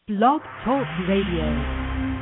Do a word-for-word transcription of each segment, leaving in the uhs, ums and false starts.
Blog Talk Radio.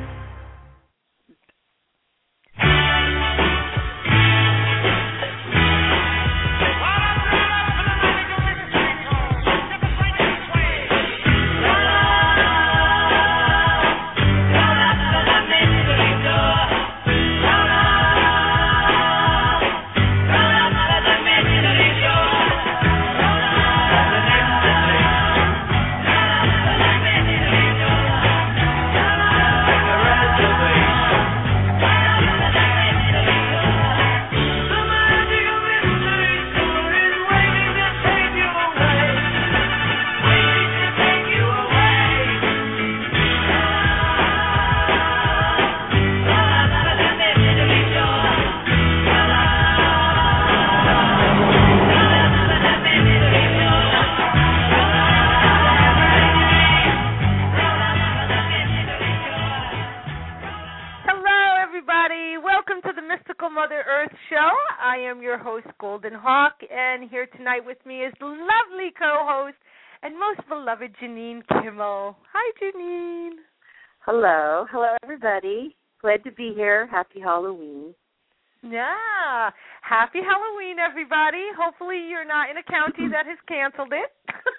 Golden Hawk, and here tonight with me is the lovely co-host and most beloved Janine Kimmel. Hi, Janine. Hello. Hello, everybody. Glad to be here. Happy Halloween. Yeah. Happy Halloween, everybody. Hopefully you're not in a county that has canceled it.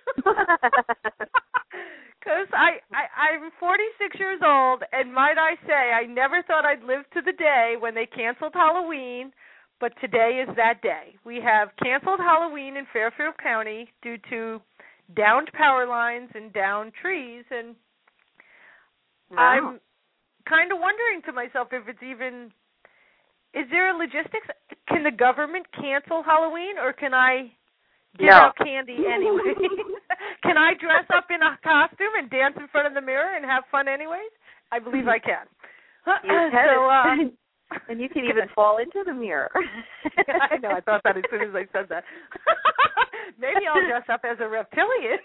Because I, I, I'm forty-six years old, and might I say, I never thought I'd live to the day when they canceled Halloween. But today is that day. We have canceled Halloween in Fairfield County due to downed power lines and downed trees. And wow. I'm kind of wondering to myself if it's even, is there a logistics? Can the government cancel Halloween, or can I give no. out candy anyway? Can I dress up in a costume and dance in front of the mirror and have fun anyways? I believe I can. You can. So, uh, and you can even fall into the mirror. I know, I thought that as soon as I said that. Maybe I'll dress up as a reptilian.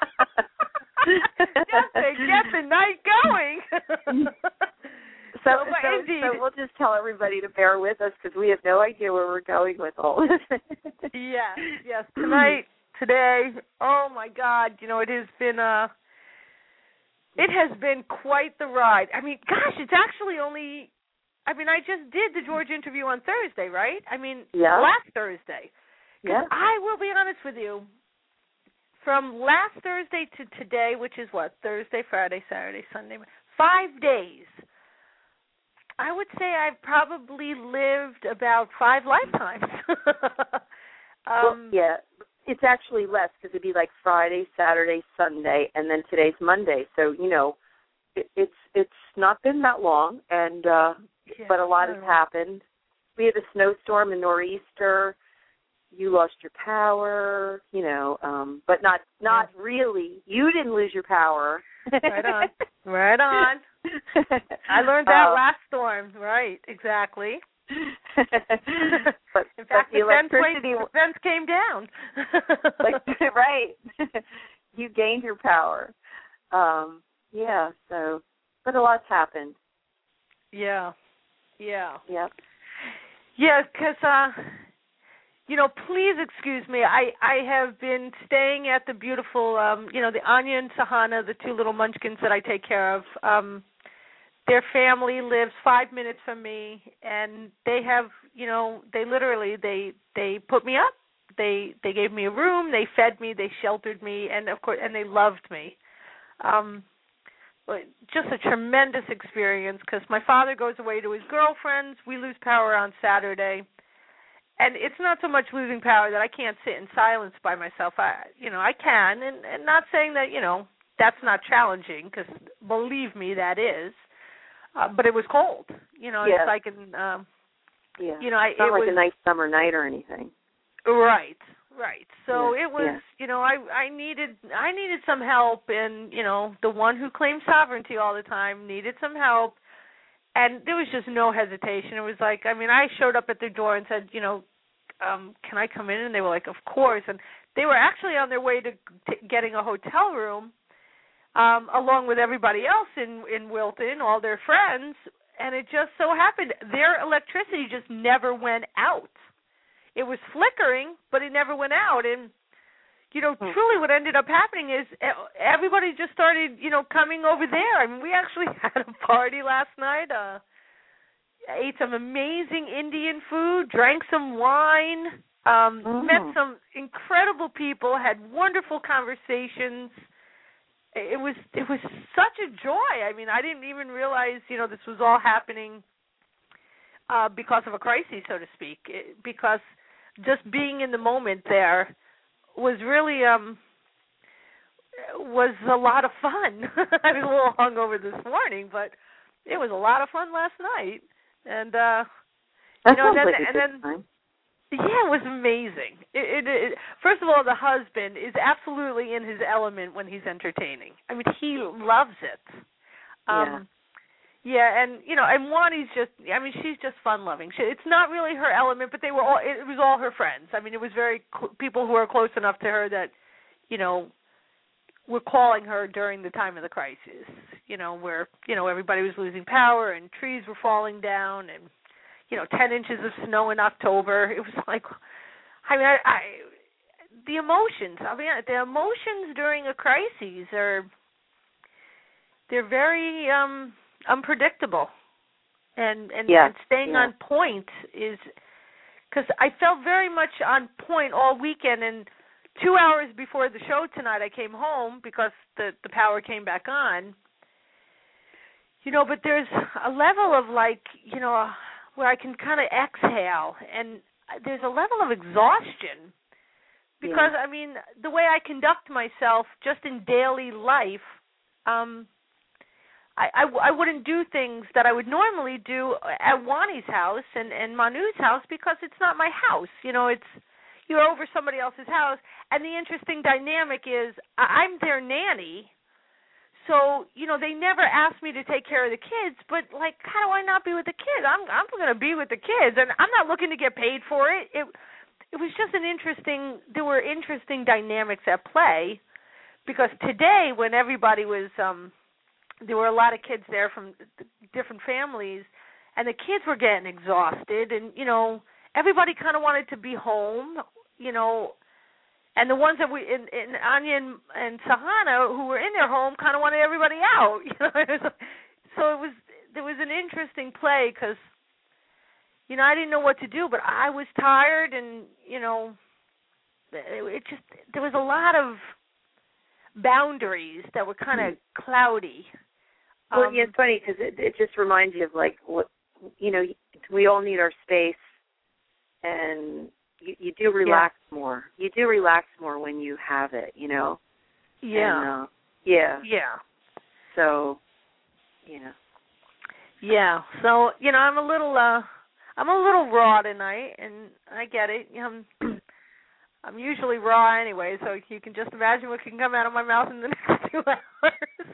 Just to get the night going. so, so, so we'll just tell everybody to bear with us because we have no idea where we're going with all this. Yes, yes. Tonight, today, oh my God, you know, it has been uh it has been quite the ride. I mean, gosh, it's actually only I mean, I just did the George interview on Thursday, right? I mean, yeah. last Thursday. Yeah. I will be honest with you. From last Thursday to today, which is what? Thursday, Friday, Saturday, Sunday. Five days. I would say I've probably lived about five lifetimes. well, um, yeah. It's actually less because it'd be like Friday, Saturday, Sunday, and then today's Monday. So, you know, it, it's it's not been that long, and uh, yeah, but a lot has happened. We had a snowstorm, a nor'easter. You lost your power, you know, um, but not not yeah. really. You didn't lose your power. Right on. Right on. I learned that uh, last storm. Right, exactly. but, In fact, but the, the fence, electricity went, the fence came down. like, right. You gained your power. Um, yeah, so, but a lot's happened. Yeah. Yeah. Yep. Yeah, because, uh, you know, please excuse me. I, I have been staying at the beautiful, um, you know, the Anya and Sahana, the two little munchkins that I take care of. Um, their family lives five minutes from me, and they have, you know, they literally, they, they put me up. They they gave me a room. They fed me. They sheltered me, and of course, and they loved me. Um, just a tremendous experience because my father goes away to his girlfriends. We lose power on Saturday. And it's not so much losing power that I can't sit in silence by myself. I, you know, I can, and, and not saying that, you know, that's not challenging, because believe me, that is. Uh, but it was cold. You know, yeah. it's like, in, um, yeah. you know, I, it's not it like was, a nice summer night or anything. Right, right. So yeah. it was, yeah. you know, I, I needed, I needed some help, and you know, the one who claims sovereignty all the time needed some help. And there was just no hesitation. It was like, I mean, I showed up at their door and said, you know, um, can I come in? And they were like, of course. And they were actually on their way to, to getting a hotel room, um, along with everybody else in, in Wilton, all their friends. And it just so happened their electricity just never went out. It was flickering, but it never went out. And, you know, truly what ended up happening is everybody just started, you know, coming over there. I mean, we actually had a party last night, uh, ate some amazing Indian food, drank some wine, um, mm. met some incredible people, had wonderful conversations. It was it was such a joy. I mean, I didn't even realize, you know, this was all happening uh, because of a crisis, so to speak, it, because just being in the moment there was really um was a lot of fun. I was a little hungover this morning, but it was a lot of fun last night. And uh that you know, sounds then, like a and good then time. yeah, it was amazing. It, it, it first of all, the husband is absolutely in his element when he's entertaining. I mean, he loves it. Um Yeah, and you know, and Wani's just—I mean, she's just fun-loving. She, it's not really her element, but they were all—it was all her friends. I mean, it was very cl- people who were close enough to her that, you know, were calling her during the time of the crisis. You know, where you know everybody was losing power and trees were falling down, and you know, ten inches of snow in October. It was like, I mean, I, I the emotions. I mean, the emotions during a crisis are—they're very. um unpredictable, and and, yeah. and staying yeah. on point is because I felt very much on point all weekend. And two hours before the show tonight, I came home because the the power came back on. You know, but there's a level of like you know where I can kind of exhale, and there's a level of exhaustion because yeah. I mean the way I conduct myself just in daily life. Um, I, I, I wouldn't do things that I would normally do at Wani's house and, and Manu's house because it's not my house. You know, it's you're over somebody else's house. And the interesting dynamic is I'm their nanny. So, you know, they never asked me to take care of the kids, but, like, how do I not be with the kids? I'm I'm going to be with the kids, and I'm not looking to get paid for it. It it was just an interesting, there were interesting dynamics at play because today when everybody was, um, there were a lot of kids there from different families, and the kids were getting exhausted, and, you know, everybody kind of wanted to be home, you know, and the ones that we, in, in Anya and, and Sahana, who were in their home, kind of wanted everybody out, you know. So it was, there was an interesting play because, you know, I didn't know what to do, but I was tired, and, you know, it, it just, there was a lot of boundaries that were kind of cloudy. Well, Um, yeah, it's funny because it, it just reminds you of, like, what, you know, we all need our space, and you, you do relax yeah. more. You do relax more when you have it, you know? Yeah. And, uh, yeah. Yeah. So, yeah. Yeah. So, you know, I'm a little, uh, I'm a little raw tonight, and I get it. You know, I'm, I'm usually raw anyway, so you can just imagine what can come out of my mouth in the next two hours.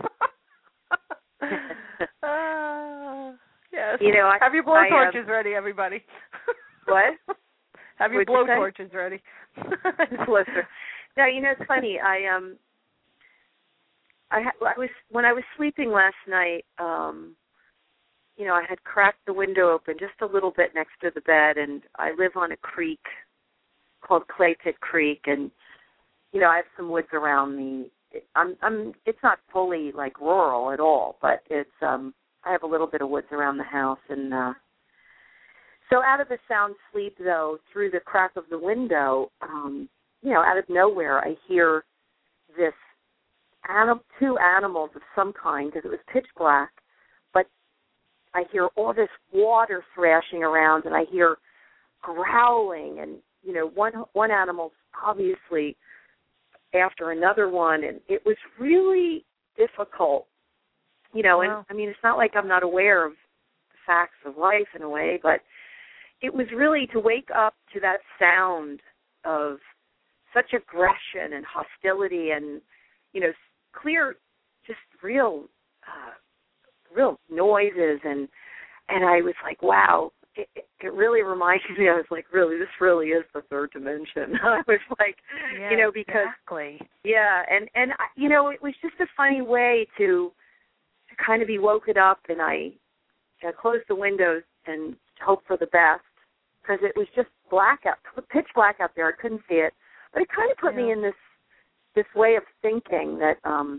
uh, yes. You know, I, have your blowtorches uh, ready, everybody. What? Have your blowtorches ready. Now, you know, it's funny. I um, I, ha- I was when I was sleeping last night. Um, you know, I had cracked the window open just a little bit next to the bed, and I live on a creek called Clay Pit Creek, and you know, I have some woods around me. I'm, I'm, it's not fully like rural at all, but it's, um, I have a little bit of woods around the house, and uh, so out of a sound sleep, though, through the crack of the window, um, you know, out of nowhere, I hear this anim- two animals of some kind because it was pitch black, but I hear all this water thrashing around, and I hear growling, and you know, one one animal's obviously after another one, and it was really difficult, you know, wow. and I mean, it's not like I'm not aware of the facts of life in a way, but it was really to wake up to that sound of such aggression and hostility and, you know, clear, just real, uh, real noises, and, and I was like, wow, It, it really reminded me, I was like, really, this really is the third dimension. I was like, yeah, you know, because, exactly. yeah, and, and, you know, it was just a funny way to, to kind of be woken up, and I, I closed the windows and hoped for the best, because it was just black out, pitch black out there. I couldn't see it, but it kind of put yeah. me in this this way of thinking that um,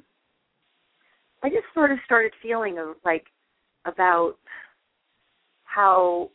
I just sort of started feeling of, like about how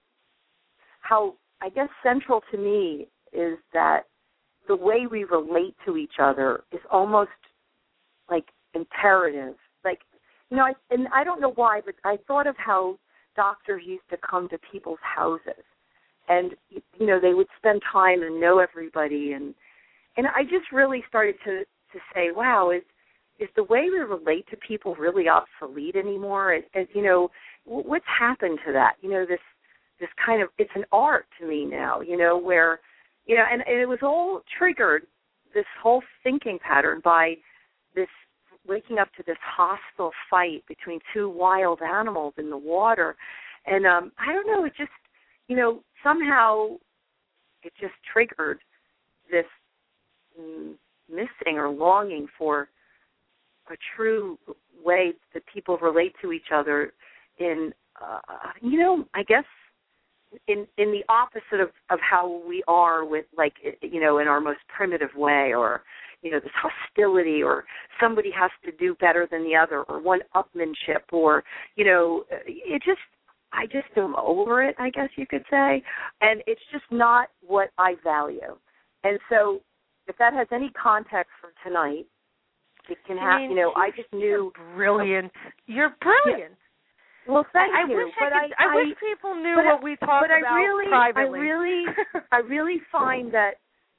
how I guess central to me is that the way we relate to each other is almost like imperative. Like, you know, I, and I don't know why, but I thought of how doctors used to come to people's houses, and you know they would spend time and know everybody, and and I just really started to to say, wow, is is the way we relate to people really obsolete anymore? As, as you know, what's happened to that? You know, this this kind of, it's an art to me now. You know, where you know, and, and it was all triggered, this whole thinking pattern, by this waking up to this hostile fight between two wild animals in the water. And um, I don't know, it just, you know, somehow it just triggered this mm, missing or longing for a true way that people relate to each other in, uh, you know, I guess in in the opposite of, of how we are with, like, you know, in our most primitive way, or, you know, this hostility, or somebody has to do better than the other, or one-upmanship, or, you know, it just, I just am over it, I guess you could say, and it's just not what I value. And so if that has any context for tonight, it can have, you know, I just knew. You're brilliant. You're brilliant. Yeah. Well, thank I, I you. Wish but I, could, I, I, I wish people knew but what we talk but about I really, privately. I really, I really find that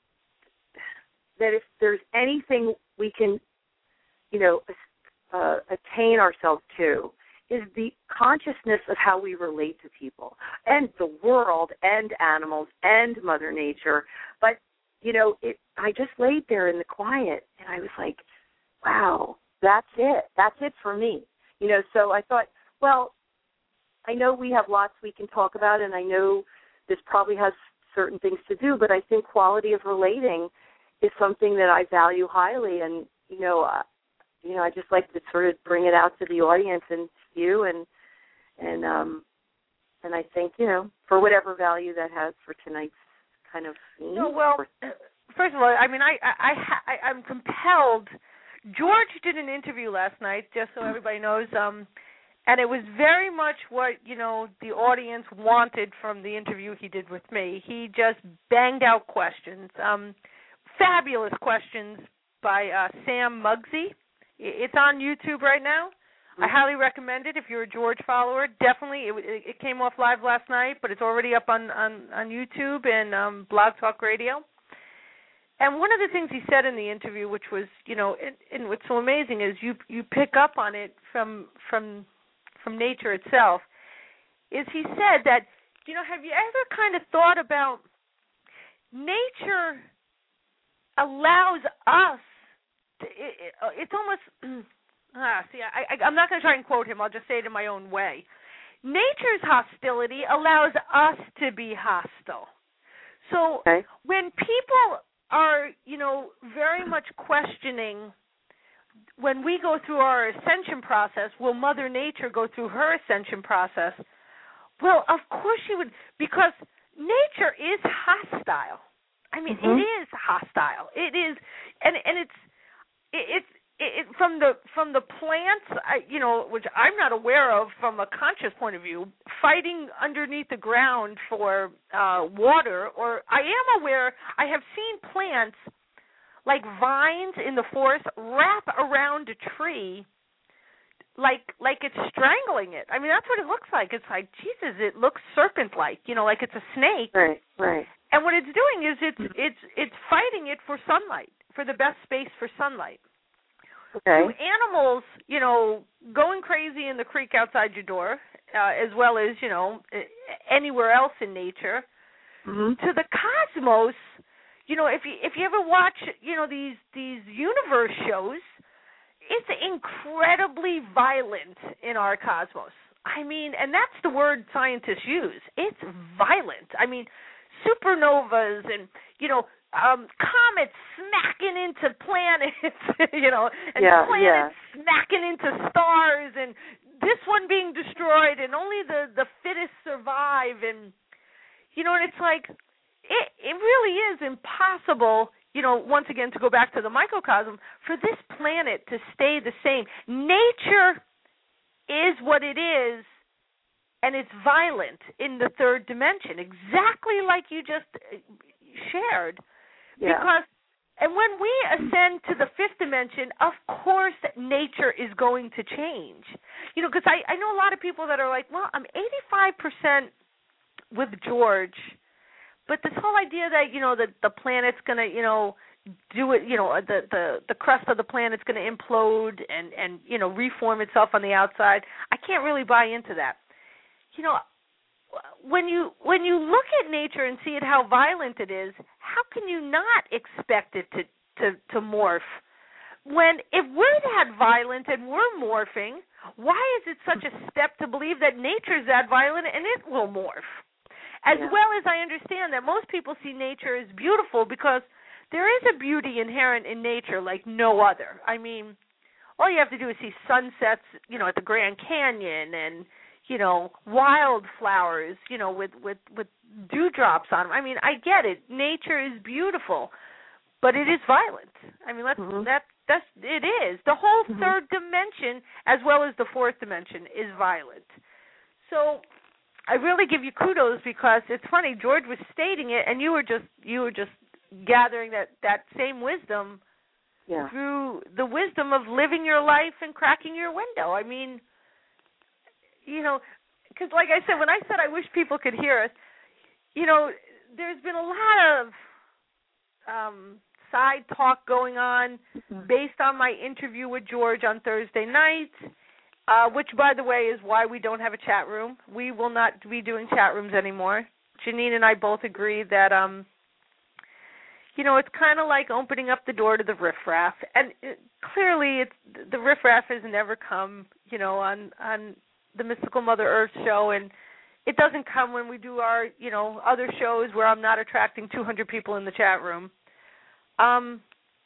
that if there's anything we can, you know, uh, attain ourselves to, is the consciousness of how we relate to people and the world and animals and Mother Nature. But, you know, it, I just laid there in the quiet, and I was like, wow, that's it. That's it for me. You know, so I thought, well, I know we have lots we can talk about, and I know this probably has certain things to do, but I think quality of relating is something that I value highly, and, you know, uh, you know, I just like to sort of bring it out to the audience and you, and and um, and I think, you know, for whatever value that has for tonight's kind of theme. No, well, first of all, I mean, I, I, I, I'm compelled. George did an interview last night, just so everybody knows, um, and it was very much what, you know, the audience wanted from the interview he did with me. He just banged out questions, um, fabulous questions by uh, Sam Muggsy. It's on YouTube right now. I highly recommend it if you're a George follower. Definitely, it, it came off live last night, but it's already up on, on, on YouTube and um, Blog Talk Radio. And one of the things he said in the interview, which was, you know, and, and what's so amazing is you you pick up on it from from from nature itself, is he said that, you know, have you ever kind of thought about nature allows us, to, it, it, it's almost... Ah, see, I, I, I'm not going to try and quote him. I'll just say it in my own way. Nature's hostility allows us to be hostile. So okay. when people are, you know, very much questioning, when we go through our ascension process, will Mother Nature go through her ascension process? Well, of course she would, because nature is hostile. I mean, mm-hmm. it is hostile. It is, and and it's it, it's. It, from the from the plants, I, you know, which I'm not aware of from a conscious point of view, fighting underneath the ground for uh, water, or I am aware, I have seen plants like vines in the forest wrap around a tree like like it's strangling it. I mean, that's what it looks like. It's like, Jesus, it looks serpent-like, you know, like it's a snake. Right, right. And what it's doing is it's it's it's fighting it for sunlight, for the best space for sunlight. Okay. To animals, you know, going crazy in the creek outside your door, uh, as well as, you know, anywhere else in nature, mm-hmm. to the cosmos, you know, if you if you ever watch, you know, these these universe shows, it's incredibly violent in our cosmos. I mean, and that's the word scientists use. It's violent. I mean, supernovas and, you know, Um, comets smacking into planets, you know, and yeah, planets yeah. smacking into stars, and this one being destroyed, and only the, the fittest survive, and, you know, and it's like, it, it really is impossible, you know, once again, to go back to the microcosm, for this planet to stay the same, nature is what it is, and it's violent in the third dimension, exactly like you just shared. Yeah. Because, and when we ascend to the fifth dimension, of course nature is going to change. You know, because I, I know a lot of people that are like, well, I'm eighty-five percent with George, but this whole idea that, you know, that the planet's going to, you know, do it, you know, the, the, the crust of the planet's going to implode and, and, you know, reform itself on the outside, I can't really buy into that. You know, when you when you look at nature and see it how violent it is, how can you not expect it to, to, to morph? When if we're that violent and we're morphing, why is it such a step to believe that nature's that violent and it will morph? As yeah. well as I understand that most people see nature as beautiful because there is a beauty inherent in nature like no other. I mean, all you have to do is see sunsets, you know, at the Grand Canyon and, you know, wildflowers, you know, with, with, with dewdrops on them. I mean, I get it. Nature is beautiful, but it is violent. I mean, let's, mm-hmm. that, that's, it is. The whole mm-hmm. third dimension, as well as the fourth dimension, is violent. So I really give you kudos because it's funny, George was stating it, and you were just you were just gathering that, that same wisdom yeah. through the wisdom of living your life and cracking your window. I mean, you know, because like I said, when I said I wish people could hear us, you know, there's been a lot of um, side talk going on mm-hmm. based on my interview with George on Thursday night. Uh, which, by the way, is why we don't have a chat room. We will not be doing chat rooms anymore. Janine and I both agree that, um, you know, it's kind of like opening up the door to the riffraff. And it, clearly it's, the riffraff has never come, you know, on, on the Mystical Mother Earth show. And it doesn't come when we do our, you know, other shows where I'm not attracting two hundred people in the chat room. Um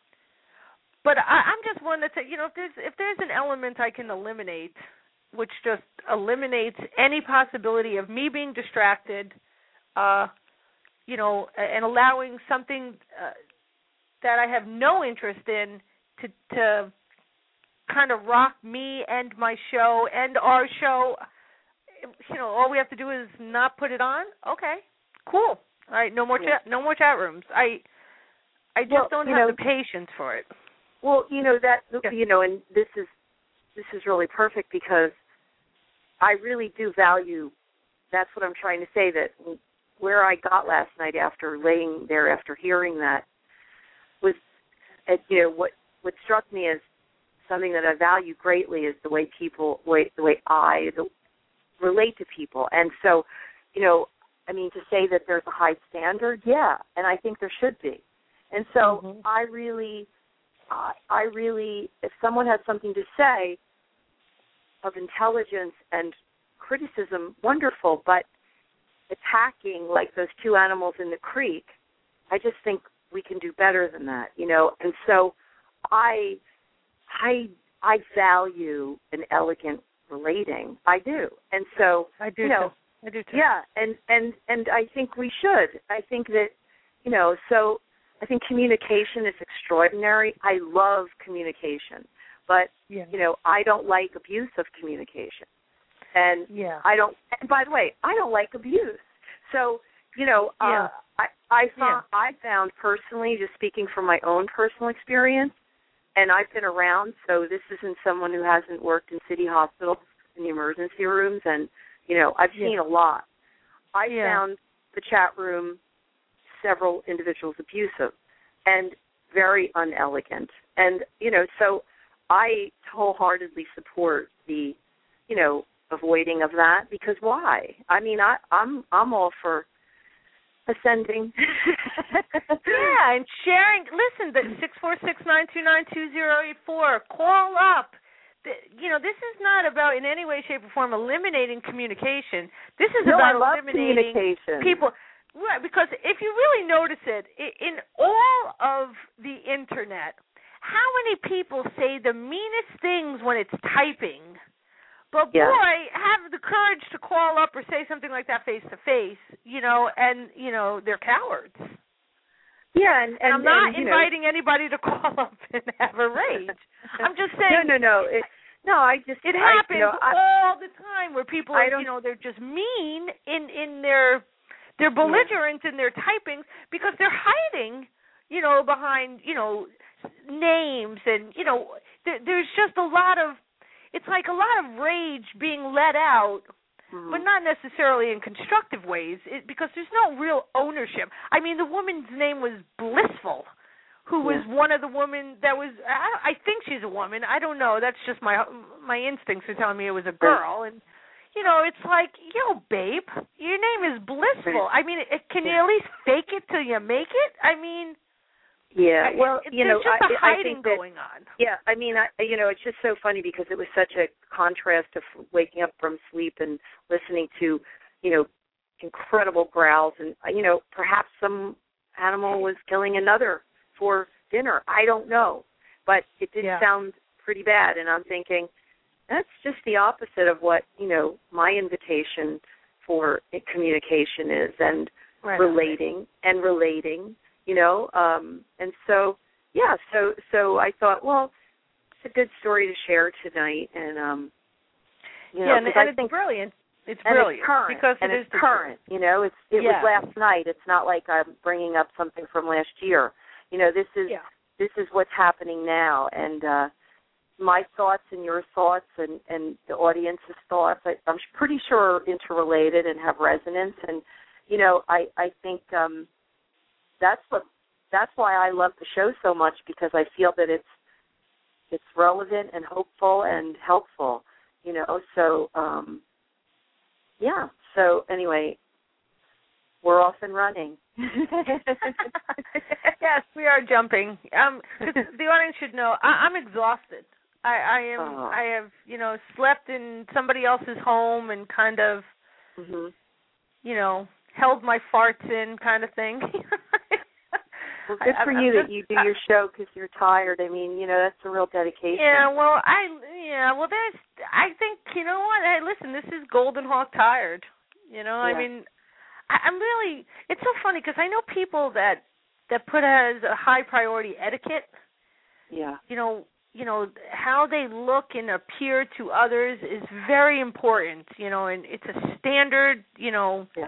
But I, I'm just one that said, you know, if there's if there's an element I can eliminate, which just eliminates any possibility of me being distracted, uh, you know, and allowing something uh, that I have no interest in to to kind of rock me and my show and our show, you know, all we have to do is not put it on. Okay, cool. All right, no more yeah. chat, no more chat rooms. I I just well, don't have know, the patience for it. Well, you know that yeah. you know, and this is this is really perfect because I really do value. That's what I'm trying to say. That where I got last night after laying there after hearing that was, uh, you know, what what struck me as something that I value greatly is the way people, way, the way I the, relate to people, and so, you know, I mean to say that there's a high standard, yeah, and I think there should be, and so mm-hmm. I really. I, I really, if someone has something to say of intelligence and criticism, wonderful, but attacking like those two animals in the creek, I just think we can do better than that, you know. And so I, I, I value an elegant relating. I do, and so I do. You know, too. I do too. Yeah, and and and I think we should. I think that, you know, so. I think communication is extraordinary. I love communication, but yeah. you know, I don't like abuse of communication, and yeah. I don't. And by the way, I don't like abuse. So you know, yeah. uh, I I found yeah. I found personally, just speaking from my own personal experience, and I've been around. So this isn't someone who hasn't worked in city hospitals in the emergency rooms, and you know, I've yeah. seen a lot. I yeah. found the chat room. Several individuals abusive and very unelegant. And, you know, so I wholeheartedly support the, you know, avoiding of that because why? I mean, I, I'm I'm all for ascending. yeah, and sharing. Listen, the six four six, nine two nine, two zero eight four, call up. The, you know, this is not about in any way, shape, or form eliminating communication. This is no, about I love eliminating people. Right, because if you really notice it, in all of the Internet, how many people say the meanest things when it's typing? But, yeah. boy, have the courage to call up or say something like that face-to-face, you know, and, you know, they're cowards. Yeah, and, and, and I'm not and, inviting know, anybody to call up and have a rage. I'm just saying. No, no, no. It, no, I just it I, happens you know, I, all the time where people, I are, don't, you know, they're just mean in in their they're belligerent yeah. in their typings because they're hiding, you know, behind you know names and you know there, there's just a lot of it's like a lot of rage being let out. Mm-hmm. But not necessarily in constructive ways, it, because there's no real ownership. I mean, the woman's name was Blissful, who was yeah. one of the women that was. I, I think she's a woman. I don't know. That's just my my instincts are telling me it was a girl. And you know, it's like, yo, babe, your name is Blissful. I mean, it, can you at least fake it till you make it? I mean. Yeah, well, it, you know, just I, a hiding I think that, going on. Yeah, I mean, I, you know, it's just so funny because it was such a contrast of waking up from sleep and listening to, you know, incredible growls and, you know, perhaps some animal was killing another for dinner. I don't know, but it did yeah. sound pretty bad, and I'm thinking that's just the opposite of what, you know, my invitation for communication is, and right. relating and relating. You know, um, and so, yeah, so so I thought, well, it's a good story to share tonight, and, um, you know, yeah, and, and I it's think, brilliant. It's and brilliant. It's current, because and it it's is current, you know, it's, it yeah. was last night. It's not like I'm bringing up something from last year. You know, this is, yeah. this is what's happening now, and uh, my thoughts and your thoughts and, and the audience's thoughts, I, I'm pretty sure are interrelated and have resonance, and, you know, I, I think um, that's what, That's why I love the show so much, because I feel that it's it's relevant and hopeful and helpful, you know. So, um, yeah. So anyway, we're off and running. Yes, we are jumping. Um, the audience should know I, I'm exhausted. I, I am. Oh. I have, you know, slept in somebody else's home and kind of, mm-hmm. you know, held my farts in, kind of thing. Well, good for I, you just, that you do your show because you're tired. I mean, you know, that's a real dedication. Yeah, well, I yeah, well, there's. I think you know what? Hey, listen, this is Golden Hawk tired. You know, yeah. I mean, I, I'm really. It's so funny because I know people that that put as a high priority etiquette. Yeah. You know, you know how they look and appear to others is very important. You know, and it's a standard. You know. Yeah.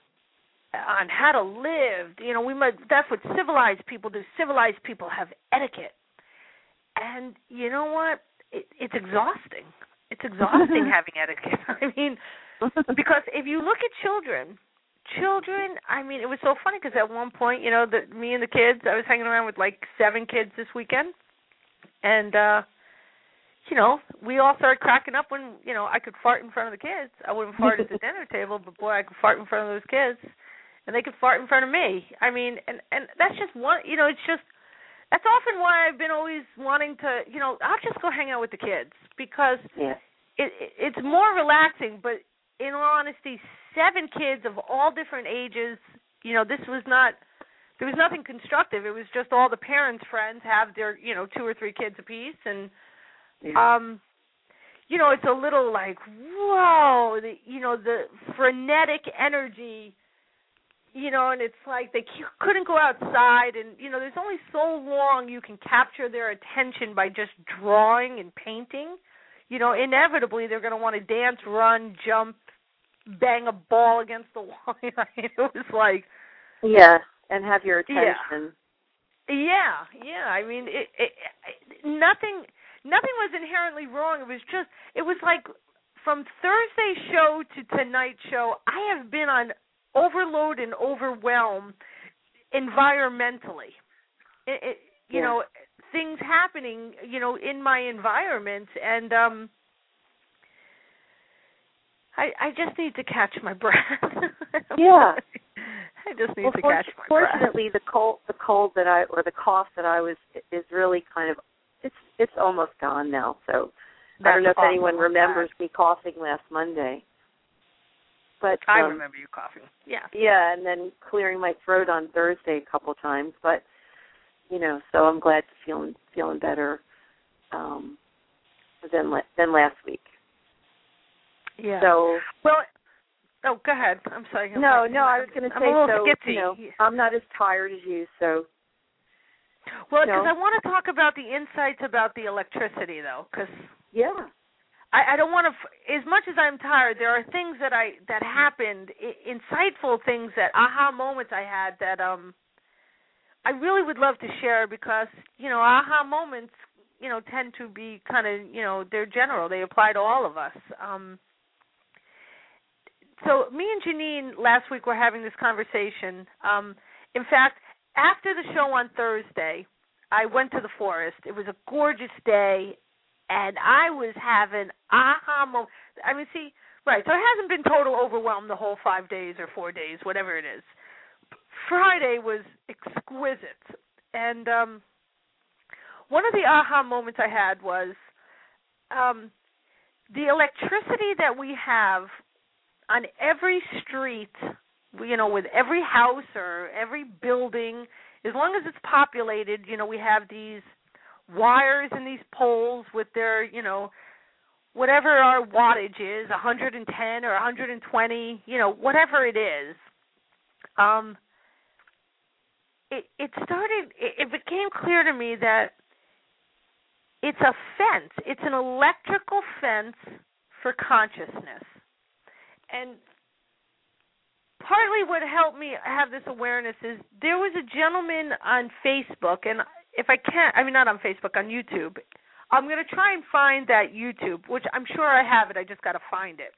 On how to live, you know, we must. That's what civilized people do. Civilized people have etiquette, and you know what? It, it's exhausting. It's exhausting having etiquette. I mean, because if you look at children, children. I mean, it was so funny because at one point, you know, the, me and the kids, I was hanging around with like seven kids this weekend, and uh, you know, we all started cracking up when you know I could fart in front of the kids. I wouldn't fart at the dinner table, but boy, I could fart in front of those kids. And they could fart in front of me. I mean, and, and that's just one, you know, it's just, that's often why I've been always wanting to, you know, I'll just go hang out with the kids because yeah. it, it it's more relaxing. But in all honesty, seven kids of all different ages, you know, this was not, there was nothing constructive. It was just all the parents' friends have their, you know, two or three kids apiece. And, yeah. um, you know, it's a little like, whoa, the, you know, the frenetic energy. You know, and it's like they couldn't go outside, and, you know, there's only so long you can capture their attention by just drawing and painting. You know, inevitably they're going to want to dance, run, jump, bang a ball against the wall. I mean, it was like... Yeah, and have your attention. Yeah, yeah. yeah. I mean, it, it, it, nothing nothing was inherently wrong. It was just, it was like from Thursday's show to tonight's show, I have been on overload and overwhelm environmentally. It, it, you yeah. know, things happening, you know, in my environment, and um, I I just need to catch my breath. Yeah. I just need well, to for, catch my fortunately, breath. the cold, the cold that I, or the cough that I was, is really kind of, it's it's almost gone now. So That's I don't know if awesome. anyone remembers me coughing last Monday. But I um, remember you coughing. Yeah. Yeah, and then clearing my throat on Thursday a couple times. But you know, so I'm glad to feeling feeling better um, than than last week. Yeah. So well. Oh, go ahead. I'm sorry. I'm no, like, no, I was going to say, I'm a little so, skitsy. you know, I'm not as tired as you, so Well, No. because I want to talk about the insights about the electricity, though, because Yeah. I, I don't want to. As much as I'm tired, there are things that I that happened, I, insightful things that aha moments I had that um I really would love to share because you know aha moments you know tend to be kind of you know they're general, they apply to all of us. Um, so me and Janine last week were having this conversation. Um, in fact, after the show on Thursday, I went to the forest. It was a gorgeous day. And I was having aha moments. I mean, see, right, so it hasn't been total overwhelm the whole five days or four days, whatever it is. Friday was exquisite. And um, one of the aha moments I had was um, the electricity that we have on every street, you know, with every house or every building, as long as it's populated, you know, we have these wires and these poles with their, you know, whatever our wattage is, one hundred ten or one hundred twenty, you know, whatever it is. Um, it it started. It, it became clear to me that it's a fence. It's an electrical fence for consciousness, and partly what helped me have this awareness is there was a gentleman on Facebook, and if I can't, I mean not on Facebook, on YouTube. I'm going to try and find that YouTube, which I'm sure I have it. I just got to find it.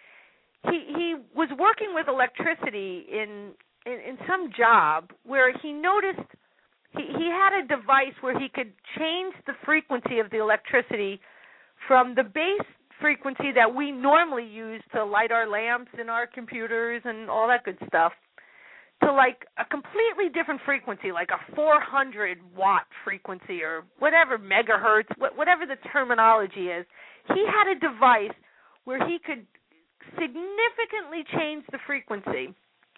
He he was working with electricity in, in in some job where he noticed he he had a device where he could change the frequency of the electricity from the base frequency that we normally use to light our lamps and our computers and all that good stuff, to like a completely different frequency, like a four hundred watt frequency or whatever, megahertz, whatever the terminology is. He had a device where he could significantly change the frequency.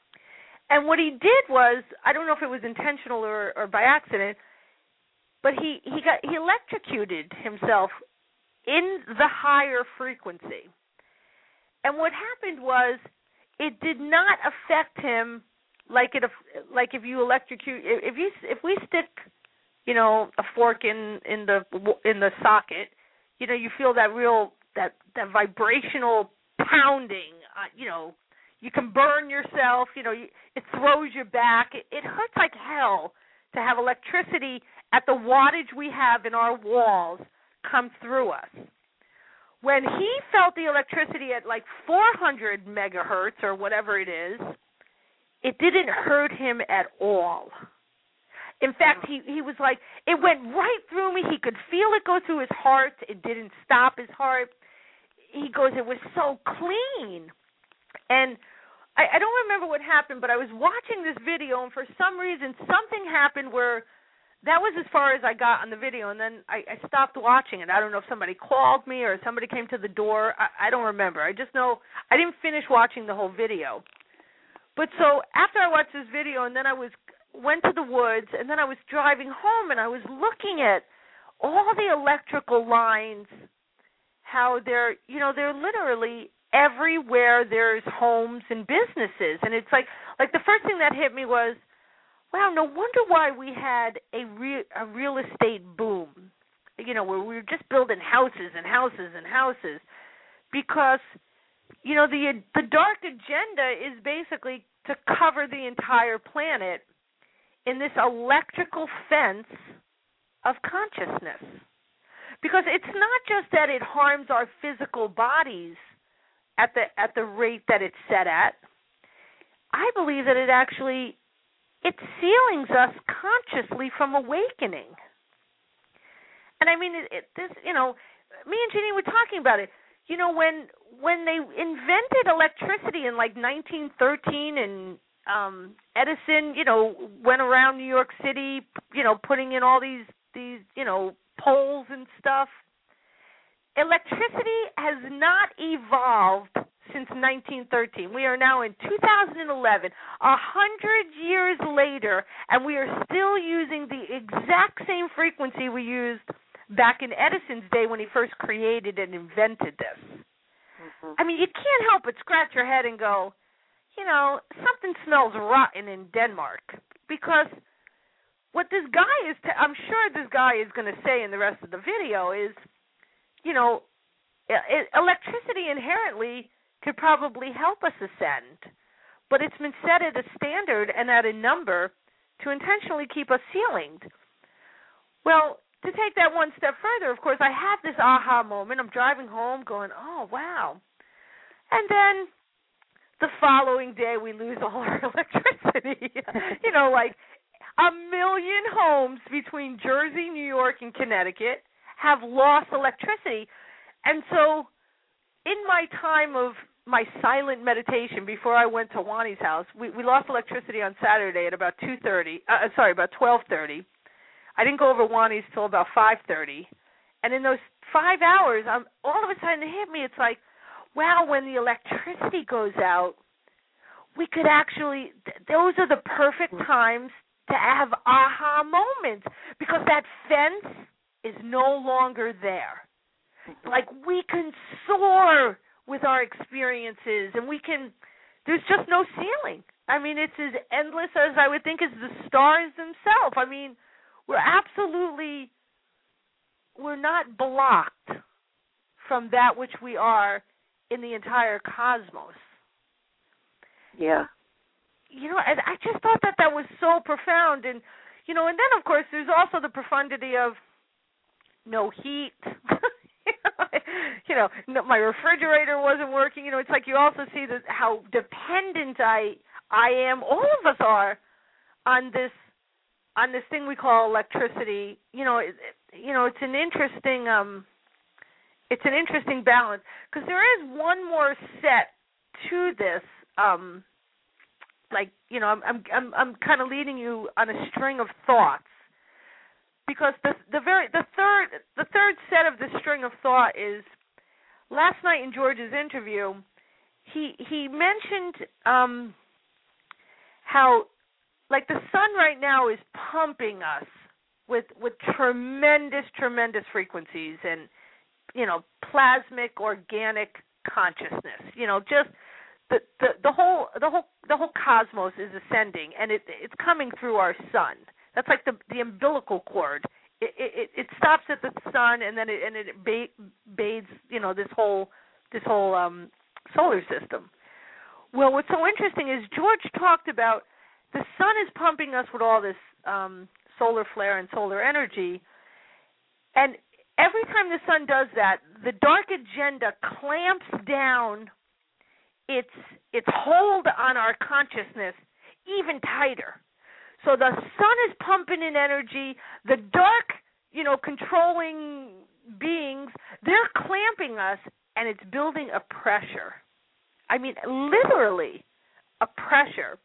And what he did was, I don't know if it was intentional or, or by accident, but he, he got he electrocuted himself in the higher frequency. And what happened was it did not affect him like it like if you electrocute if you if we stick, you know, a fork in, in the in the socket, you know, you feel that real that that vibrational pounding, uh, you know, you can burn yourself, you know, you, it throws you back. It, it hurts like hell to have electricity at the wattage we have in our walls come through us. When he felt the electricity at like four hundred megahertz or whatever it is, it didn't hurt him at all. In fact, he, he was like, it went right through me. He could feel it go through his heart. It didn't stop his heart. He goes, it was so clean. And I, I don't remember what happened, but I was watching this video, and for some reason something happened where that was as far as I got on the video, and then I, I stopped watching it. I don't know if somebody called me or somebody came to the door. I, I don't remember. I just know I didn't finish watching the whole video. But so after I watched this video, and then I was went to the woods, and then I was driving home, and I was looking at all the electrical lines, how they're, you know, they're literally everywhere there's homes and businesses. And it's like, like the first thing that hit me was, wow, no wonder why we had a real a real estate boom, you know, where we were just building houses and houses and houses, because, you know, the the dark agenda is basically to cover the entire planet in this electrical fence of consciousness. Because it's not just that it harms our physical bodies at the at the rate that it's set at. I believe that it actually it ceilings us consciously from awakening. And I mean, it, it, this, you know, me and Jeannie were talking about it. You know, when when they invented electricity in like nineteen thirteen, and um, Edison, you know, went around New York City, you know, putting in all these these, you know, poles and stuff. Electricity has not evolved since nineteen thirteen. We are now in two thousand eleven, a hundred years later, and we are still using the exact same frequency we used back in Edison's day when he first created and invented this. Mm-hmm. I mean, you can't help but scratch your head and go, you know, something smells rotten in Denmark, because what this guy is, t- I'm sure this guy is going to say in the rest of the video is, you know, it, electricity inherently could probably help us ascend, but it's been set at a standard and at a number to intentionally keep us ceilinged. Well, to take that one step further, of course, I had this aha moment. I'm driving home going, oh, wow. And then the following day we lose all our electricity. You know, like a million homes between Jersey, New York, and Connecticut have lost electricity. And so in my time of my silent meditation before I went to Wani's house, we, we lost electricity on Saturday at about two thirty. Uh, sorry, about twelve thirty. I didn't go over Wani's till about five thirty. And in those five hours, I'm, all of a sudden it hit me. It's like, wow, when the electricity goes out, we could actually, th- those are the perfect times to have aha moments because that fence is no longer there. Like we can soar with our experiences and we can, there's just no ceiling. I mean, it's as endless as I would think as the stars themselves. I mean, we're absolutely, we're not blocked from that which we are in the entire cosmos. Yeah. You know, and I just thought that that was so profound. And, you know, and then, of course, there's also the profundity of no heat. You know, no, my refrigerator wasn't working. You know, it's like you also see that how dependent I I am, all of us are, on this on this thing we call electricity. You know, it, you know, it's an interesting um, it's an interesting balance because there is one more set to this. Um, like you know, I'm I'm I'm, I'm kind of leading you on a string of thoughts. Because the the very the third the third set of the string of thought is last night in George's interview, he he mentioned um, how like the sun right now is pumping us with with tremendous tremendous frequencies and you know plasmic organic consciousness. You know just the the, the whole the whole the whole cosmos is ascending and it it's coming through our sun. That's like the the umbilical cord. It, it it stops at the sun, and then it and it bathes you know this whole this whole um, solar system. Well, what's so interesting is George talked about the sun is pumping us with all this um, solar flare and solar energy, and every time the sun does that, the dark agenda clamps down its its hold on our consciousness even tighter. So the sun is pumping in energy. The dark, you know, controlling beings, they're clamping us, and it's building a pressure. I mean, literally a pressure.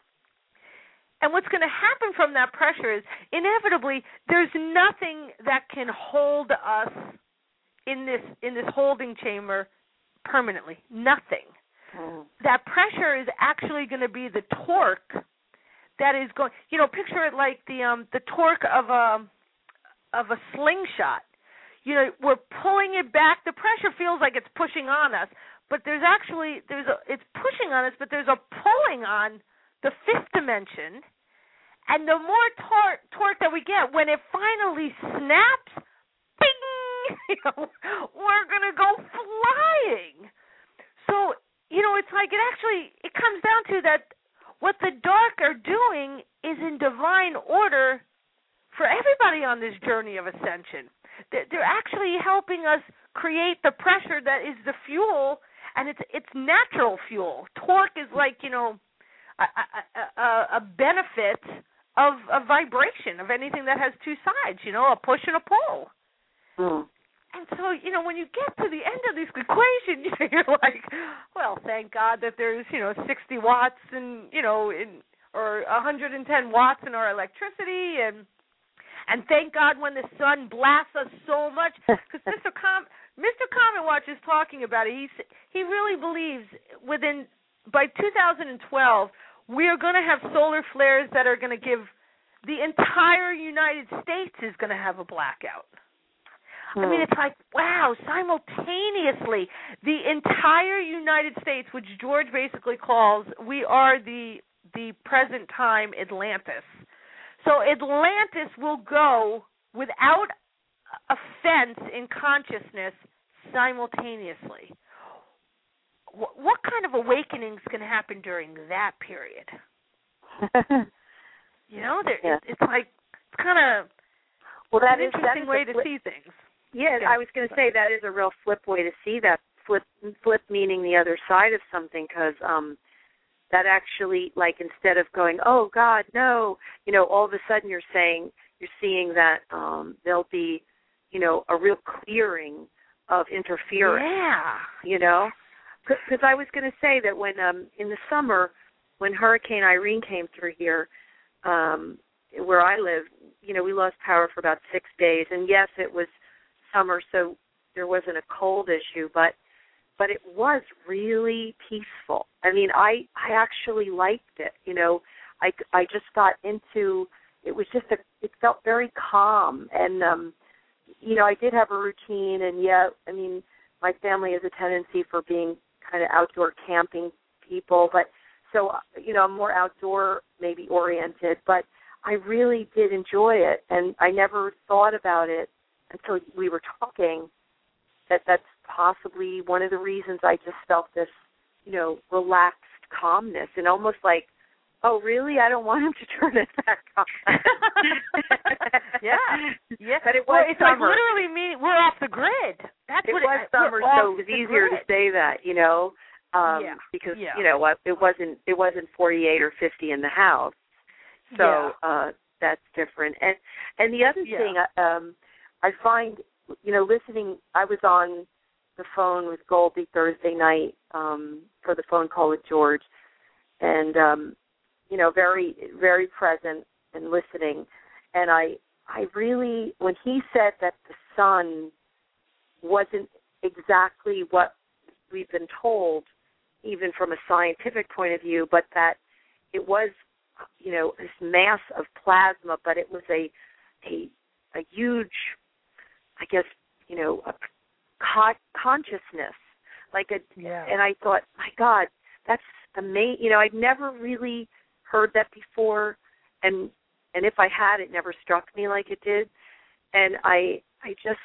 And what's going to happen from that pressure is, inevitably, there's nothing that can hold us in this in this holding chamber permanently. Nothing. Mm. That pressure is actually going to be the torque that is going, you know, picture it like the um, the torque of a of a slingshot. You know, we're pulling it back. The pressure feels like it's pushing on us, but there's actually there's a it's pushing on us, but there's a pulling on the fifth dimension. And the more tor- torque that we get, when it finally snaps, bing, you know, we're gonna go flying. So you know, it's like it actually it comes down to that. What the dark are doing is in divine order for everybody on this journey of ascension. They're actually helping us create the pressure that is the fuel, and it's it's natural fuel. Torque is like, you know, a, a, a benefit of a vibration, of anything that has two sides, you know, a push and a pull. Mm. And so, you know, when you get to the end of this equation, you're like, well, thank God that there's, you know, sixty watts and, you know, in, or one hundred ten watts in our electricity, and and thank God when the sun blasts us so much, because Mister Com, Mister Comet Watch is talking about it. He's, he really believes within, by two thousand twelve, we are going to have solar flares that are going to give, the entire United States is going to have a blackout. I mean, it's like, wow, simultaneously, the entire United States, which George basically calls, we are the the present time Atlantis. So Atlantis will go without a fence in consciousness simultaneously. What, what kind of awakenings can happen during that period? You know, there, yeah. it, it's like it's kind of well, that an is, interesting that is way flip, to see things. Yeah, yeah, I was going to say that is a real flip way to see that. Flip, flip meaning the other side of something, because um, that actually, like, instead of going, oh God, no, you know, all of a sudden you're saying you're seeing that um, there'll be, you know, a real clearing of interference. Yeah. You know, because I was going to say that when um, in the summer, when Hurricane Irene came through here, um, where I live, you know, we lost power for about six days, and yes, it was summer, so there wasn't a cold issue, but but it was really peaceful. I mean, I I actually liked it. You know, I I just got into it. Was just a it felt very calm, and um, you know, I did have a routine, and yeah, I mean, my family has a tendency for being kind of outdoor camping people, but so you know, I'm more outdoor maybe oriented, but I really did enjoy it, and I never thought about it until we were talking, that that's possibly one of the reasons I just felt this, you know, relaxed calmness, and almost like, oh, really? I don't want him to turn it back on. yeah, yeah. But it was well, it's summer. like literally meaning we're off the grid. That's it what was it, summer, so it was easier grid. to say that, you know, um, yeah. because yeah. you know what, it wasn't it wasn't forty-eight or fifty in the house, so yeah. uh, that's different. And and the other yeah. thing, um, I find, you know, listening. I was on the phone with Goldie Thursday night um, for the phone call with George, and um, you know, very very present and listening. And I I really, when he said that the sun wasn't exactly what we've been told, even from a scientific point of view, but that it was, you know, this mass of plasma, but it was a a, a huge, I guess, you know, a co- consciousness, like a. Yeah. And I thought, my God, that's amazing. You know, I'd never really heard that before, and and if I had, it never struck me like it did, and I I just,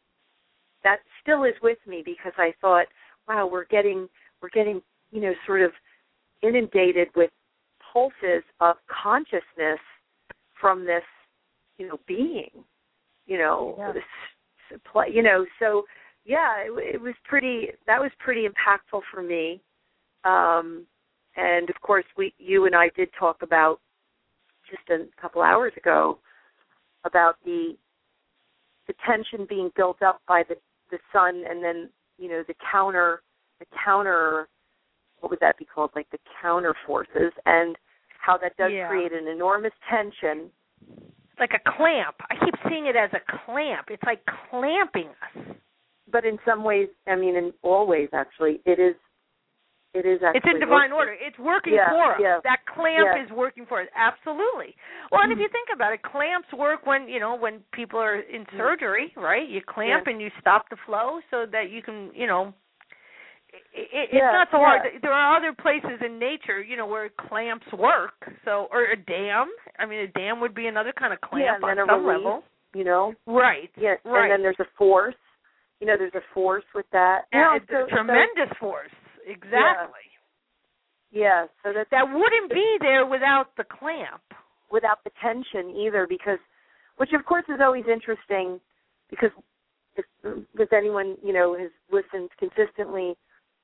that still is with me, because I thought, wow, we're getting we're getting you know, sort of inundated with pulses of consciousness from this, you know, being, you know, yeah. this, you know, so yeah, it, it was pretty. That was pretty impactful for me, um, and of course, we, you and I did talk about just a couple hours ago about the the tension being built up by the the sun, and then, you know, the counter the counter. What would that be called? Like the counter forces, and how that does yeah. create an enormous tension. It's like a clamp. I keep seeing it as a clamp. It's like clamping us. But in some ways, I mean, in all ways, actually, it is. It is actually. It's in divine working. order. It's working yeah, for us. Yeah. That clamp yeah. is working for us. Absolutely. Well, and if you think about it, clamps work when, you know, when people are in surgery, right? You clamp yeah. and you stop the flow so that you can, you know. It, it, yeah, it's not so yeah. hard. There are other places in nature, you know, where clamps work. So, or a dam. I mean, a dam would be another kind of clamp yeah, and on then some a release, level. You know. Right. Yeah. Right. And then there's a force. You know, there's a force with that. And no, it's so, a tremendous so, force. Exactly. Yeah. yeah. So that that wouldn't be there without the clamp. Without the tension either, because, which of course is always interesting, because if, if anyone, you know, has listened consistently,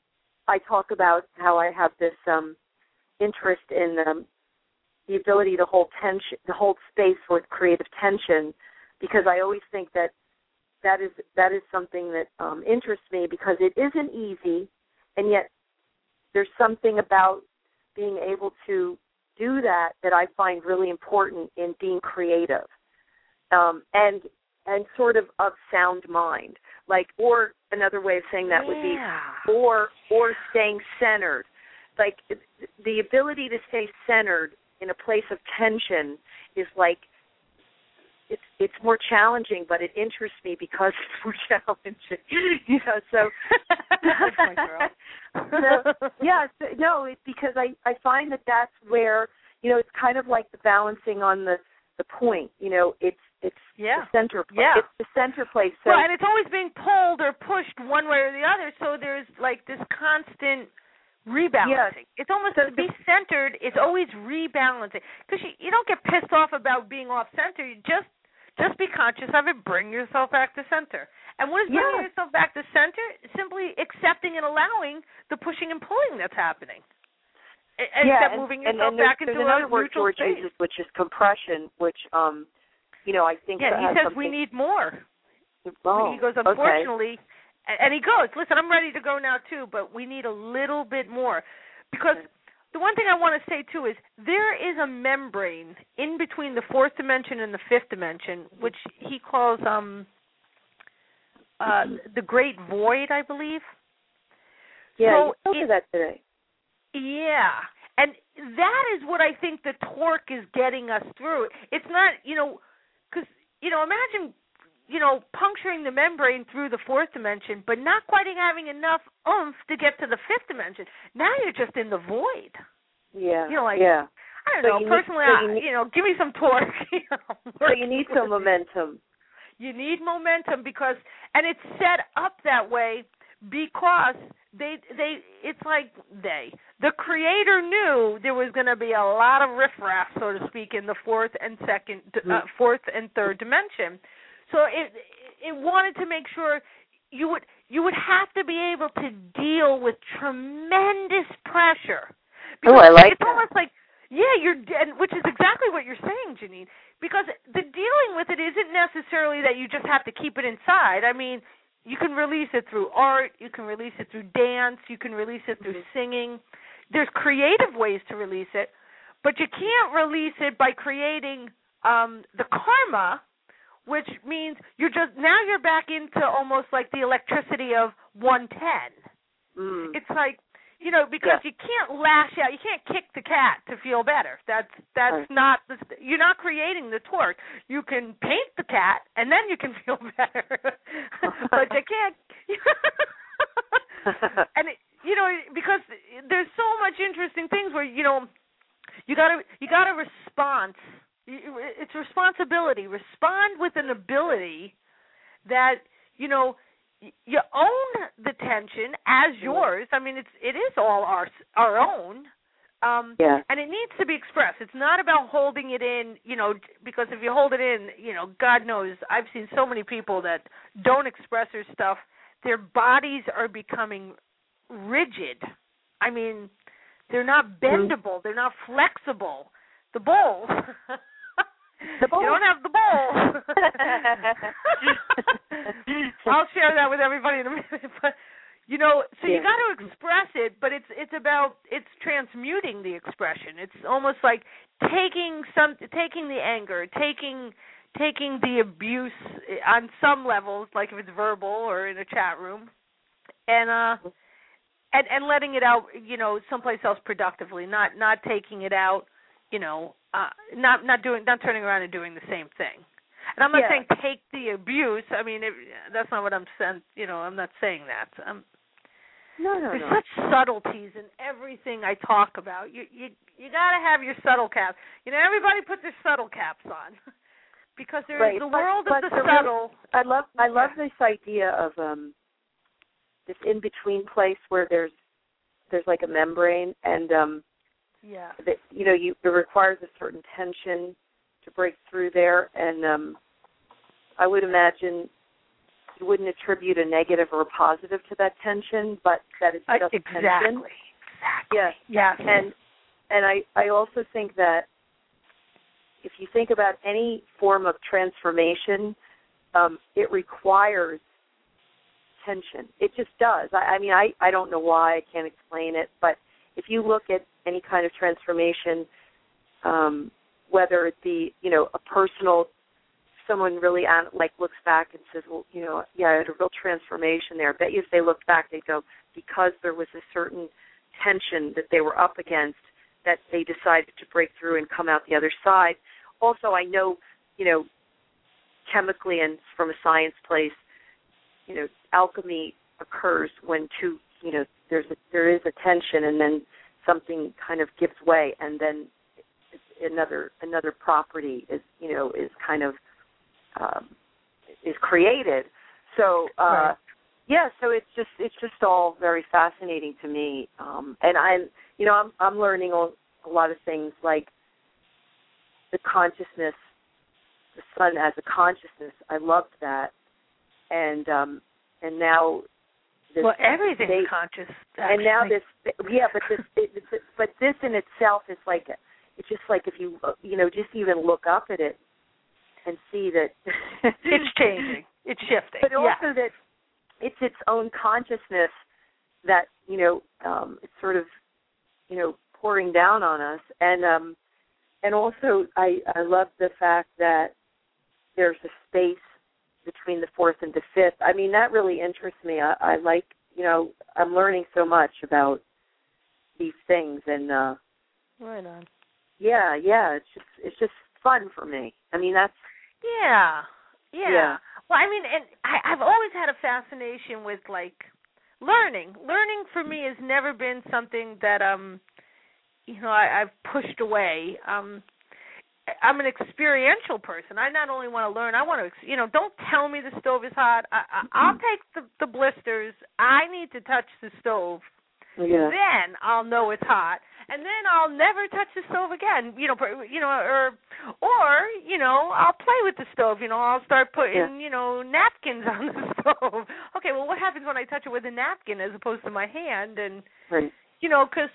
I talk about how I have this um, interest in um, the ability to hold tension, to hold space with creative tension, because I always think that that is that is something that um, interests me, because it isn't easy, and yet there's something about being able to do that that I find really important in being creative, um, and and sort of of sound mind. Like, or another way of saying that yeah. would be, or or staying centered. Like, the ability to stay centered in a place of tension is like, it's it's more challenging, but it interests me because it's more challenging. You know, so. That's my girl. so yeah, so, no, it, because I, I find that that's where, you know, it's kind of like the balancing on the the point. You know, it's it's yeah. the center place. Yeah. It's the center place. So, well, and it's always being pulled or pushed one way or the other, so there's like this constant rebalancing. Yes. It's almost so to be centered. It's always rebalancing because you, you don't get pissed off about being off center. You just just be conscious of it. Bring yourself back to center. And what is bringing yeah. yourself back to center? Simply accepting and allowing the pushing and pulling that's happening. Except yeah, and, moving and, yourself and back there's, into there's another a word neutral George space. uses, which is compression, which um, you know, I think yeah, that he has says we something. need more. Oh, he goes, unfortunately, okay. and he goes, listen, I'm ready to go now too, but we need a little bit more. Because the one thing I want to say too is there is a membrane in between the fourth dimension and the fifth dimension, which he calls um uh the great void, I believe. Yeah, so you told me that today. Yeah. And that is what I think the torque is getting us through. It's not, you know, because, you know, imagine, you know, puncturing the membrane through the fourth dimension, but not quite having enough oomph to get to the fifth dimension. Now you're just in the void. Yeah. You know, like, yeah. I don't so know, you personally, need, so I, you, need, you know, give me some torque. You know, so you need some momentum. You need momentum because, and it's set up that way because they, they, it's like they, the creator knew there was going to be a lot of riffraff, so to speak, in the fourth and second, Mm-hmm. uh, fourth and third dimension. So it, it wanted to make sure you would, you would have to be able to deal with tremendous pressure. Because oh, I like it's that. almost like, yeah, you're, and which is exactly what you're saying, Janine. Because the dealing with it isn't necessarily that you just have to keep it inside. I mean, you can release it through art, you can release it through dance, you can release it through mm-hmm. singing. There's creative ways to release it, but you can't release it by creating um, the karma, which means you're just, now you're back into almost like the electricity of one ten. Mm. It's like, you know, because yeah. you can't lash out, you can't kick the cat to feel better. That's that's right. not, the, you're not creating the torque. You can paint the cat, and then you can feel better. But you can't. And, it, you know, because there's so much interesting things where, you know, you gotta, you gotta response. It's responsibility. Respond with an ability that, you know, you own the tension as yours. I mean, it's it is all our our own, um, yeah. and it needs to be expressed. It's not about holding it in, you know, because if you hold it in, you know, God knows, I've seen so many people that don't express their stuff. Their bodies are becoming rigid. I mean, they're not bendable. Mm-hmm. They're not flexible. The bowls. The bowl. You don't have the bowl. I'll share that with everybody in a minute. But you know, so yeah. you got to express it, but it's it's about it's transmuting the expression. It's almost like taking some, taking the anger, taking taking the abuse on some levels, like if it's verbal or in a chat room, and uh, and and letting it out, you know, someplace else productively, not not taking it out, you know. Uh, not not doing, not turning around and doing the same thing. And I'm not yeah. saying take the abuse. I mean, it, that's not what I'm saying. You know, I'm not saying that. I'm, no, no, there's no. such subtleties in everything I talk about. You you you got to have your subtle cap. You know, everybody put their subtle caps on because there's right. the but, world but of the the subtle. Real, I love I love yeah. this idea of um this in between place where there's there's like a membrane and um. Yeah. That, you know, you it requires a certain tension to break through there, and um, I would imagine you wouldn't attribute a negative or a positive to that tension, but that it's just uh, exactly. tension. Exactly. Yes. Yes. And and I, I also think that if you think about any form of transformation, um, it requires tension. It just does. I, I mean, I, I don't know why. I can't explain it, but if you look at any kind of transformation, um, whether it be, you know, a personal, someone really like looks back and says, well, you know, yeah, I had a real transformation there. I bet you if they looked back, they'd go, because there was a certain tension that they were up against that they decided to break through and come out the other side. Also, I know, you know, chemically and from a science place, you know, alchemy occurs when two, you know, there's a, there is a tension and then something kind of gives way and then another another property is you know is kind of um, is created. So uh, right. yeah, so it's just it's just all very fascinating to me, um, and I'm you know I'm I'm learning a, a lot of things like the consciousness, the sun as a consciousness. I loved that, and um, and now. This, well, everything's they, conscious. Actually. And now this, yeah, but this, it, it, but this in itself is like, it's just like if you, you know, just even look up at it and see that it's changing, it's shifting. But also yeah. that it's its own consciousness that you know, um, it's sort of, you know, pouring down on us, and um, and also I I love the fact that there's a space between the fourth and the fifth. I mean, that really interests me. I, I like, you know, I'm learning so much about these things, and uh, right on. Yeah, yeah, it's just it's just fun for me. I mean, that's yeah, yeah. yeah. Well, I mean, and I, I've always had a fascination with like learning. Learning for me has never been something that um, you know, I, I've pushed away. Um. I'm an experiential person. I not only want to learn, I want to, you know, don't tell me the stove is hot. I, I, I'll take the, the blisters. I need to touch the stove. Yeah. Then I'll know it's hot, and then I'll never touch the stove again. You know, you know, or or you know, I'll play with the stove. You know, I'll start putting, yeah. you know, napkins on the stove. Okay, well, what happens when I touch it with a napkin as opposed to my hand? And right. you know, because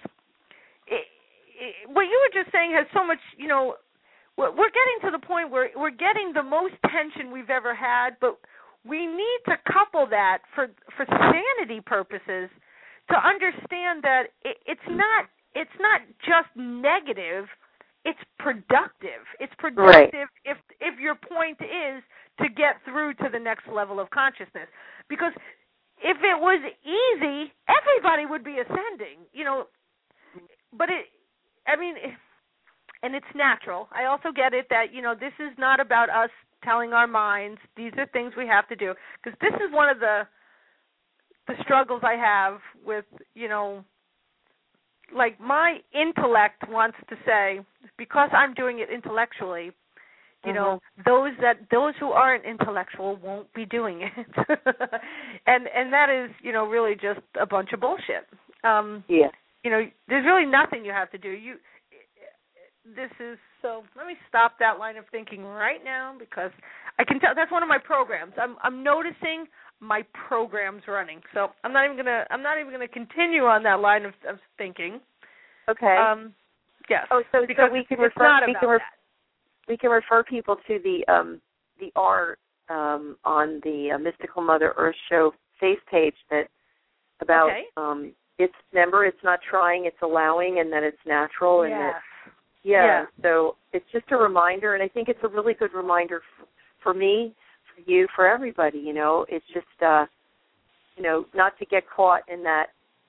what you were just saying has so much, you know. We're getting to the point where we're getting the most tension we've ever had, but we need to couple that for for sanity purposes to understand that it, it's not it's not just negative, it's productive. It's productive right. if if your point is to get through to the next level of consciousness. Because if it was easy, everybody would be ascending, you know. But it, I mean. It, And it's natural. I also get it that, you know, this is not about us telling our minds. These are things we have to do. Because this is one of the the struggles I have with, you know, like my intellect wants to say, because I'm doing it intellectually, you mm-hmm. know, those that those who aren't intellectual won't be doing it. and and that is, you know, really just a bunch of bullshit. Um, yeah. You know, there's really nothing you have to do. You This is so. Let me stop that line of thinking right now because I can tell that's one of my programs. I'm I'm noticing my programs running. So I'm not even gonna I'm not even gonna continue on that line of, of thinking. Okay. Um. Yes. Oh, so because so we can it's refer not we about can re- that. we can refer people to the um the art um on the uh, Mystical Mother Earth Show face page that about okay. um it's remember it's not trying, it's allowing, and that it's natural, and yes. that Yeah, yeah, so it's just a reminder, and I think it's a really good reminder for, for me, for you, for everybody, you know. It's just, uh, you know, not to get caught in that,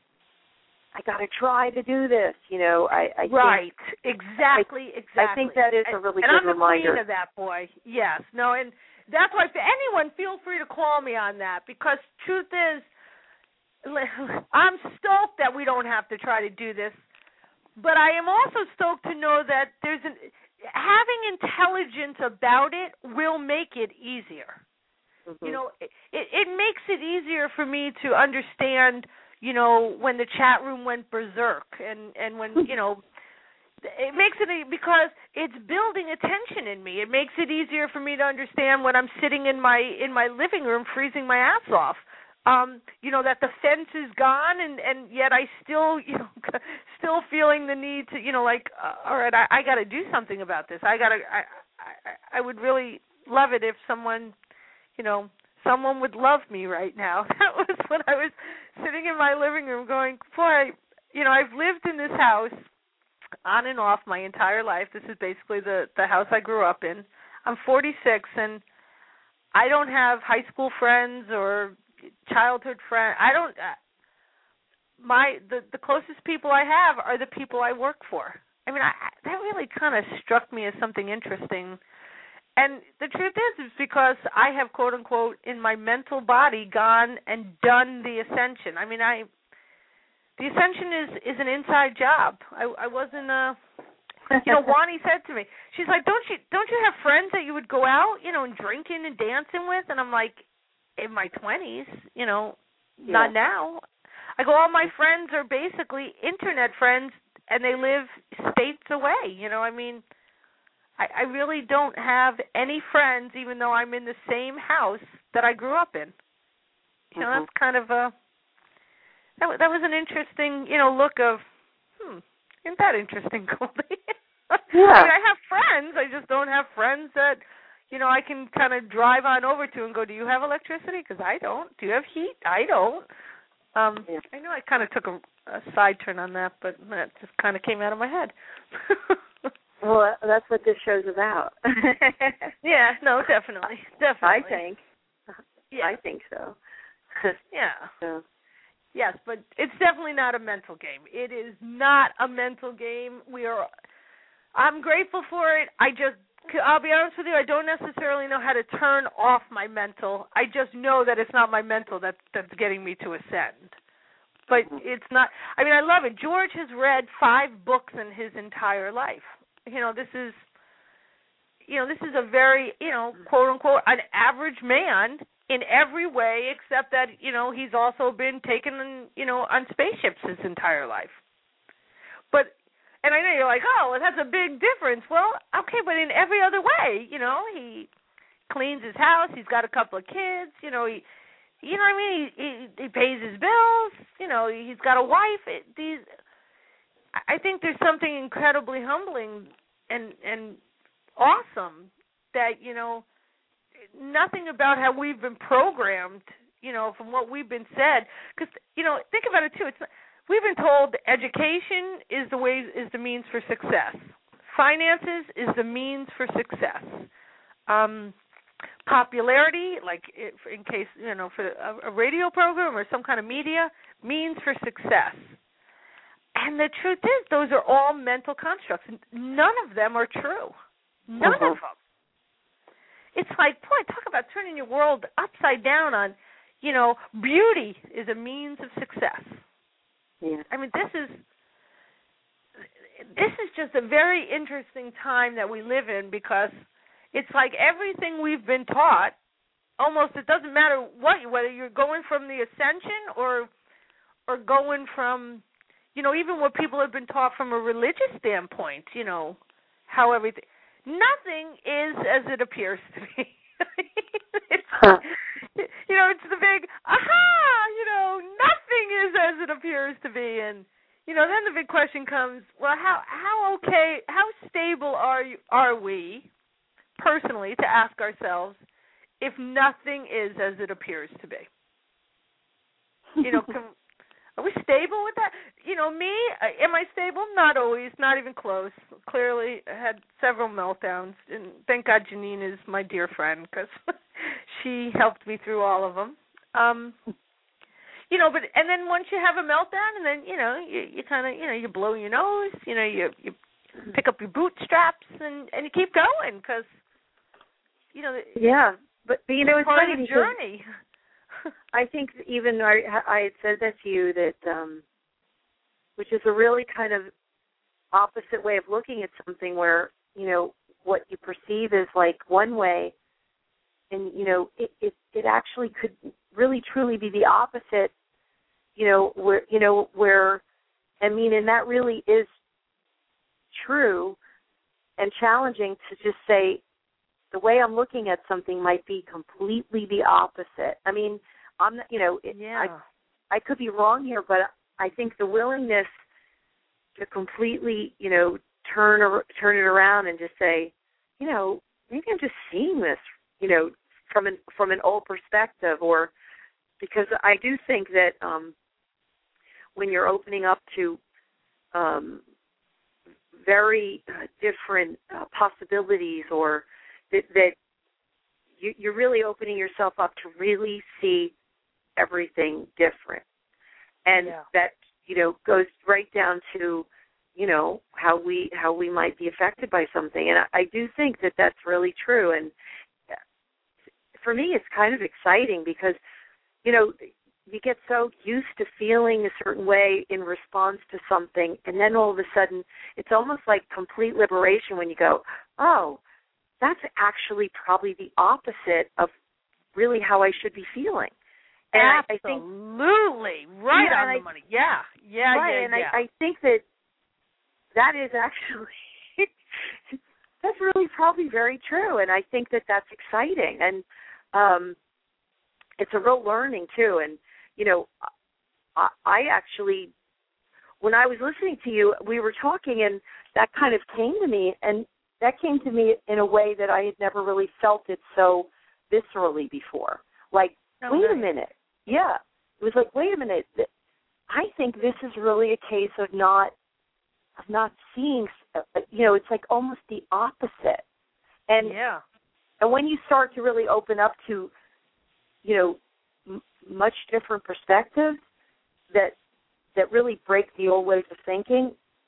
I got to try to do this, you know. I, I Right, think, exactly, I, exactly. I think that is a really and good I'm the reminder. queen of that, boy. Yes, no, and that's why if anyone, feel free to call me on that, because truth is, I'm stoked that we don't have to try to do this. But I am also stoked to know that there's an having intelligence about it will make it easier. Mm-hmm. You know, it, it, it makes it easier for me to understand, you know, when the chat room went berserk and, and when, you know, it makes it because it's building attention in me. It makes it easier for me to understand when I'm sitting in my in my living room freezing my ass off. Um, you know, that the fence is gone, and, and yet I still, you know, still feeling the need to, you know, like, uh, all right, I, I got to do something about this. I got to, I, I, I would really love it if someone, you know, someone would love me right now. That was when I was sitting in my living room going, boy, you know, I've lived in this house on and off my entire life. This is basically the, the house I grew up in. I'm forty-six, and I don't have high school friends or childhood friend. I don't. Uh, my the the closest people I have are the people I work for. I mean, I, that really kind of struck me as something interesting. And the truth is, it's because I have, quote unquote, in my mental body, gone and done the ascension. I mean, I the ascension is is an inside job. I, I wasn't uh, You know, Wani said to me, she's like, don't you don't you have friends that you would go out, you know, and drinking and dancing with? And I'm like, in my twenties, you know, yeah. Not now. I go, all my friends are basically internet friends, and they live states away. You know, I mean, I, I really don't have any friends, even though I'm in the same house that I grew up in. You know, mm-hmm. That's kind of a that, that was an interesting, you know, look of, hmm, isn't that interesting, Goldie? Yeah. I mean, I have friends. I just don't have friends that, you know, I can kind of drive on over to and go, do you have electricity? Because I don't. Do you have heat? I don't. Um, yeah. I know I kind of took a, a side turn on that, but that just kind of came out of my head. Well, that's what this show's about. Yeah, no, definitely. Definitely. I think. Yeah. I think so. Yeah. So. Yes, but it's definitely not a mental game. It is not a mental game. We are. I'm grateful for it. I just, I'll be honest with you, I don't necessarily know how to turn off my mental. I just know that it's not my mental that that's getting me to ascend. But it's not. I mean, I love it. George has read five books in his entire life. You know, this is, you know, this is a very, you know, quote unquote, an average man in every way, except that, you know, he's also been taken, in, you know, on spaceships his entire life. But, and I know you're like, oh, well, that's a big difference. Well, okay, but in every other way, you know, he cleans his house, he's got a couple of kids, you know, he, you know what I mean? He he, he pays his bills, you know, he's got a wife. It, these, I think there's something incredibly humbling and and awesome that, you know, nothing about how we've been programmed, you know, from what we've been said. Because, you know, think about it too. It's we've been told education is the way is the means for success. Finances is the means for success. Um, popularity, like in case, you know, for a, a radio program or some kind of media, means for success. And the truth is, those are all mental constructs. None of them are true. None uh-huh. of them. It's like, boy, talk about turning your world upside down on, you know, beauty is a means of success. Yeah. I mean, this is this is just a very interesting time that we live in, because it's like everything we've been taught, almost it doesn't matter what, whether you're going from the ascension or or going from, you know, even what people have been taught from a religious standpoint, you know, how everything, nothing is as it appears to be. It's, huh. You know, it's the big, aha, you know, nothing is as it appears to be. And, you know, then the big question comes, well, how how okay, how stable are you, are we personally to ask ourselves if nothing is as it appears to be? You know, can, are we stable with that? You know, me, am I stable? Not always, not even close. Clearly, I had several meltdowns, and thank God Janine is my dear friend, because she helped me through all of them. Um, you know, but and then once you have a meltdown, and then you know, you, you kind of, you know, you blow your nose, you know, you you pick up your bootstraps and and you keep going, because you know, yeah, but, but you know, it's part funny of the journey. I think even I, I had said that to you, that um, which is a really kind of opposite way of looking at something, where, you know, what you perceive is like one way, and, you know, it, it, it actually could really truly be the opposite, you know, where, you know, where, I mean, and that really is true and challenging to just say, the way I'm looking at something might be completely the opposite. I mean, I'm not, you know, it, yeah. I I could be wrong here, but I think the willingness to completely, you know, turn or, turn it around and just say, you know, maybe I'm just seeing this, you know, from an from an old perspective, or because I do think that um, when you're opening up to um, very uh, different uh, possibilities, or that, that you, you're really opening yourself up to really see everything different. And yeah. that, you know, goes right down to, you know, how we how we might be affected by something. And I, I do think that that's really true. And for me, it's kind of exciting because, you know, you get so used to feeling a certain way in response to something, and then all of a sudden it's almost like complete liberation when you go, oh, that's actually probably the opposite of really how I should be feeling. And Absolutely. I think, right yeah, on the I, money. Yeah, yeah, right, yeah, and yeah. I, I think that that is actually, that's really probably very true, and I think that that's exciting. And um, it's a real learning, too. And, you know, I, I actually, when I was listening to you, we were talking, and that kind of came to me, and that came to me in a way that I had never really felt it so viscerally before. Like, oh, wait nice. a minute. Yeah. It was like, wait a minute. I think this is really a case of not of not seeing, you know, it's like almost the opposite. And yeah. And when you start to really open up to, you know, m- much different perspectives that that really break the old ways of thinking,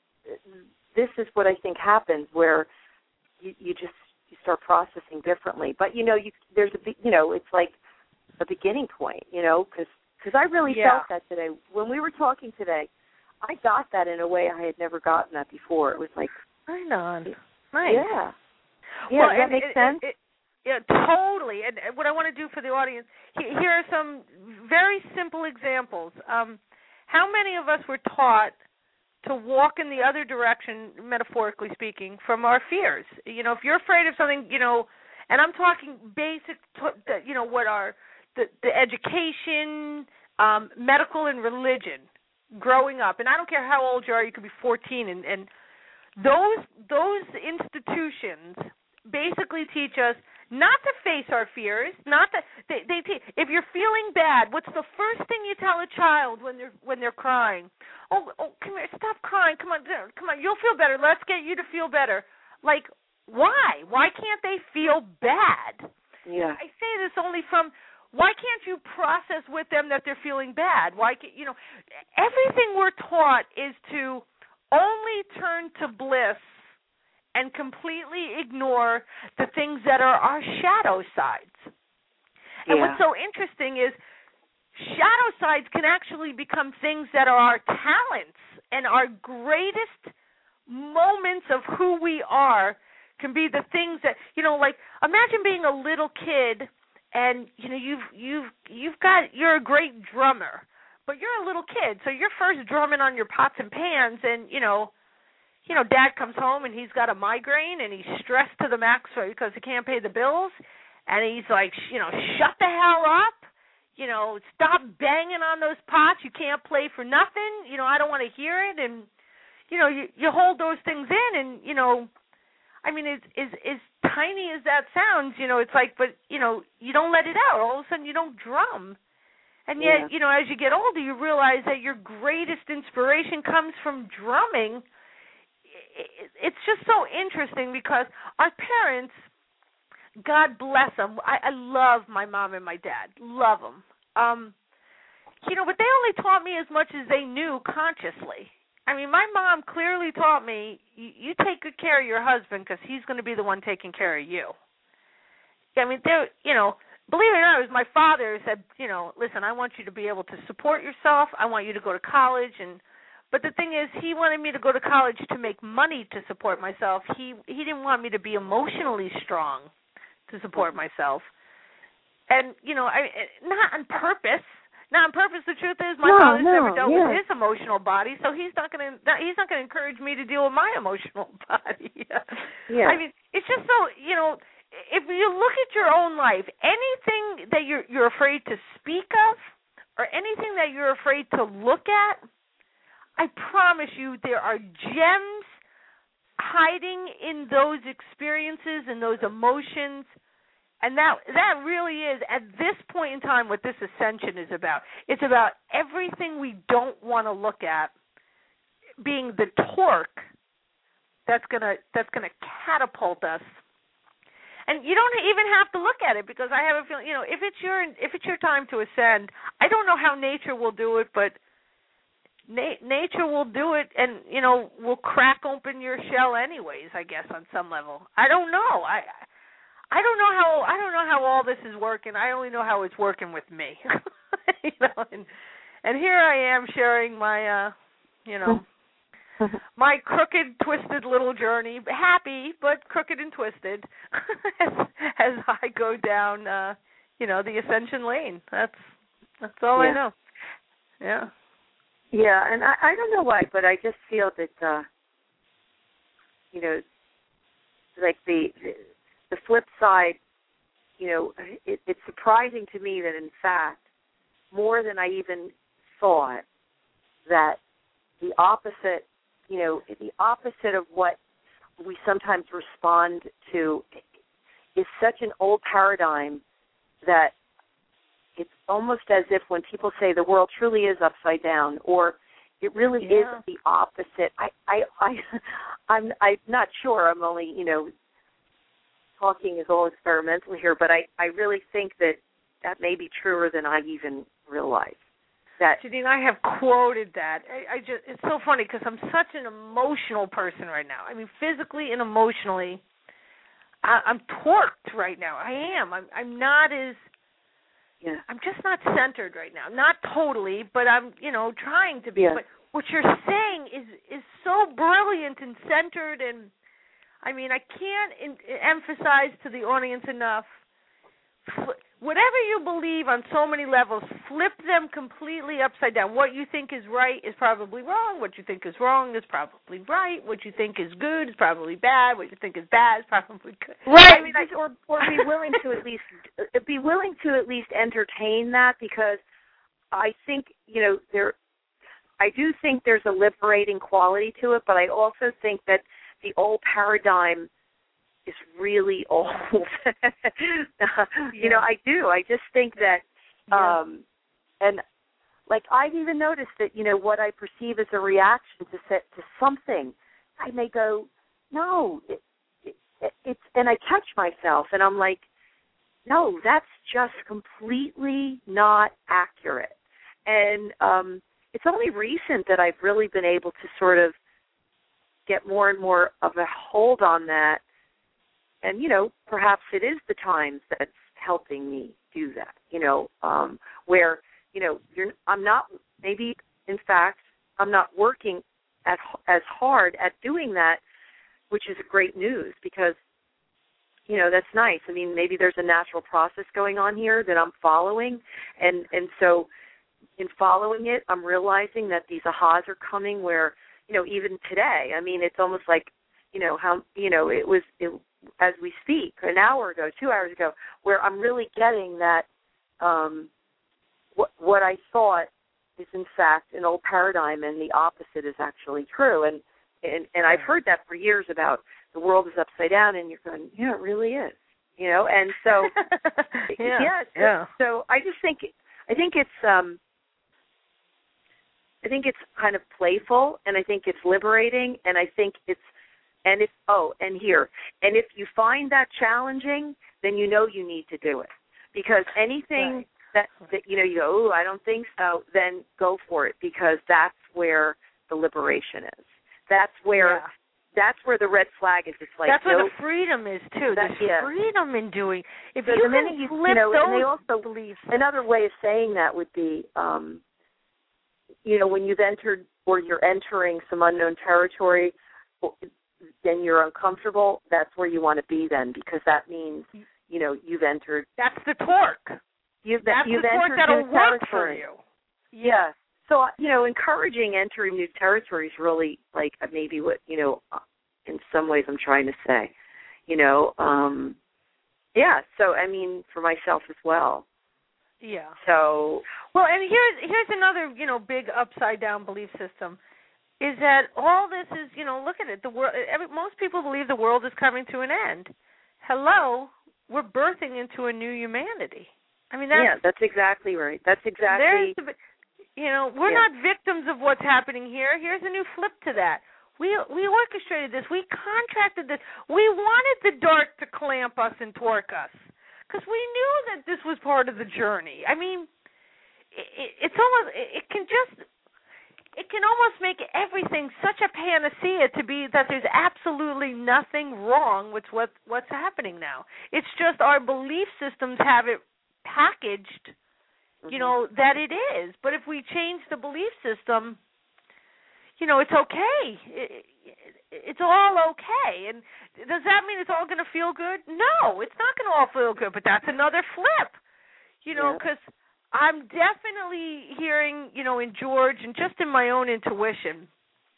this is what I think happens, where you, you just you start processing differently. But you know, you there's a you know, it's like a beginning point, you know, because because I really yeah. felt that today when we were talking today. I got that in a way I had never gotten that before. It was like, right on, nice. Yeah, yeah. Well, does that and, make it, sense? It, it, yeah, totally. And, and what I want to do for the audience, here are some very simple examples. Um, how many of us were taught to walk in the other direction, metaphorically speaking, from our fears? You know, if you're afraid of something, you know, and I'm talking basic, you know, what are the, the education, um, medical, and religion. Growing up, and I don't care how old you are, you could be fourteen, and, and those those institutions basically teach us not to face our fears, not to they, they teach, if you're feeling bad, what's the first thing you tell a child when they're when they're crying? Oh, oh, come here, stop crying, come on, come on, you'll feel better. Let's get you to feel better. Like, why? Why can't they feel bad? Yeah. I say this only from. Why can't you process with them that they're feeling bad? Why can't, you know, everything we're taught is to only turn to bliss and completely ignore the things that are our shadow sides. And Yeah. what's so interesting is shadow sides can actually become things that are our talents, and our greatest moments of who we are can be the things that, you know, like imagine being a little kid. And you know you've you've you've got you're a great drummer, but you're a little kid, so you're first drumming on your pots and pans, and you know, you know, Dad comes home and he's got a migraine and he's stressed to the max because he can't pay the bills, and he's like, you know, shut the hell up, you know, stop banging on those pots, you can't play for nothing, you know, I don't want to hear it, and you know, you you hold those things in, and you know. I mean, as, as, as tiny as that sounds, you know, it's like, but, you know, you don't let it out. All of a sudden you don't drum. And yet, yeah. you know, as you get older, you realize that your greatest inspiration comes from drumming. It's just so interesting because our parents, God bless them, I, I love my mom and my dad, love them. Um, you know, but they only taught me as much as they knew consciously. I mean, my mom clearly taught me, you, you take good care of your husband because he's going to be the one taking care of you. I mean, there, you know, believe it or not, it was my father who said, you know, listen, I want you to be able to support yourself. I want you to go to college. And but the thing is, he wanted me to go to college to make money to support myself. He he didn't want me to be emotionally strong to support myself. And, you know, I not on purpose. Not on purpose. The truth is, my no, father's no, never dealt yeah. with his emotional body, so he's not going to. He's not going to encourage me to deal with my emotional body. Yeah. I mean, it's just so, you know. If you look at your own life, anything that you're you're afraid to speak of, or anything that you're afraid to look at, I promise you, there are gems hiding in those experiences and those emotions. And that that really is, at this point in time, what this ascension is about. It's about everything we don't want to look at being the torque that's gonna that's gonna catapult us. And you don't even have to look at it, because I have a feeling, you know, if it's your if it's your time to ascend, I don't know how nature will do it, but na- nature will do it, and you know, will crack open your shell anyways. I guess on some level, I don't know. I. I don't know how I don't know how all this is working. I only know how it's working with me. you know, and and here I am sharing my, uh, you know, my crooked, twisted little journey, happy but crooked and twisted, as, as I go down, uh, you know, the ascension lane. That's that's all yeah. I know. Yeah. Yeah, and I, I don't know why, but I just feel that, uh, you know, like the the flip side, you know, it, it's surprising to me that, in fact, more than I even thought, that the opposite, you know, the opposite of what we sometimes respond to is such an old paradigm that it's almost as if when people say the world truly is upside down, or it really yeah. is the opposite. I, I, I, I'm, I'm not sure. I'm only, you know, talking is all experimental here, but I, I really think that that may be truer than I even realized. That Janine, I have quoted that. I, I just, it's so funny because I'm such an emotional person right now. I mean, physically and emotionally, I, I'm torqued right now. I am. I'm, I'm not as. Yeah. I'm just not centered right now. Not totally, but I'm, you know, trying to be. Yeah. But what you're saying is is so brilliant and centered, and I mean, I can't in, emphasize to the audience enough. Fl- whatever you believe on so many levels, flip them completely upside down. What you think is right is probably wrong. What you think is wrong is probably right. What you think is good is probably bad. What you think is bad is probably good. Right. I mean, I, or or be willing to at least be willing to at least entertain that, because I think, you know, there. I do think there's a liberating quality to it, but I also think that the old paradigm is really old. you know, I do. I just think that, um, yeah. and like I've even noticed that, you know, what I perceive as a reaction to set, to something, I may go, no, it, it, it, it's, and I catch myself, and I'm like, no, that's just completely not accurate. And um, it's only recent that I've really been able to sort of get more and more of a hold on that. And, you know, perhaps it is the times that's helping me do that, you know, um, where, you know, you're, I'm not, maybe, in fact, I'm not working at, as hard at doing that, which is great news, because, you know, that's nice. I mean, maybe there's a natural process going on here that I'm following, and, and so in following it, I'm realizing that these ahas are coming where, you know, even today, I mean, it's almost like, you know, how, you know, it was, it, as we speak, an hour ago, two hours ago, where I'm really getting that um, what, what I thought is, in fact, an old paradigm, and the opposite is actually true. And, and, and I've heard that for years about the world is upside down, and you're going, yeah, it really is, you know. And so, yeah, yeah, so, yeah. so I just think, I think it's, um, I think it's kind of playful, and I think it's liberating, and I think it's, and if, oh, and here, and if you find that challenging, then you know you need to do it. Because anything right. that, that, you know, you go, oh, I don't think so, then go for it, because that's where the liberation is. That's where, yeah. that's where the red flag is. It's like, that's where nope, the freedom is, too. that, There's yeah. freedom in doing. If so you the minute can you, flip you know, those and they also, beliefs. Another way of saying that would be, um, you know, when you've entered or you're entering some unknown territory, then you're uncomfortable, that's where you want to be then, because that means, you know, you've entered. That's the torque. You've, that's you've the torque entered that'll new work territory. for you. Yeah. So, you know, encouraging entering new territory is really, like, maybe what, you know, in some ways I'm trying to say, you know. Um, yeah, so, I mean, for myself as well. Yeah. So. Well, and here's here's another, you know, big upside down belief system, is that all this is, you know, look at it. The world. Every, most people believe the world is coming to an end. Hello, we're birthing into a new humanity. I mean, that's, yeah, that's exactly right. That's exactly. The, you know, we're yeah. not victims of what's happening here. Here's a new flip to that. We we orchestrated this. We contracted this. We wanted the dark to clamp us and torque us, because we knew that this was part of the journey. I mean, it, it's almost, it can just, it can almost make everything such a panacea to be that there's absolutely nothing wrong with what, what's happening now. It's just our belief systems have it packaged mm-hmm. you know, that it is. But if we change the belief system, you know, it's okay. It, it, it's all okay. And does that mean it's all going to feel good? No, it's not going to all feel good, but that's another flip, you know, because yeah. I'm definitely hearing, you know, in George and just in my own intuition,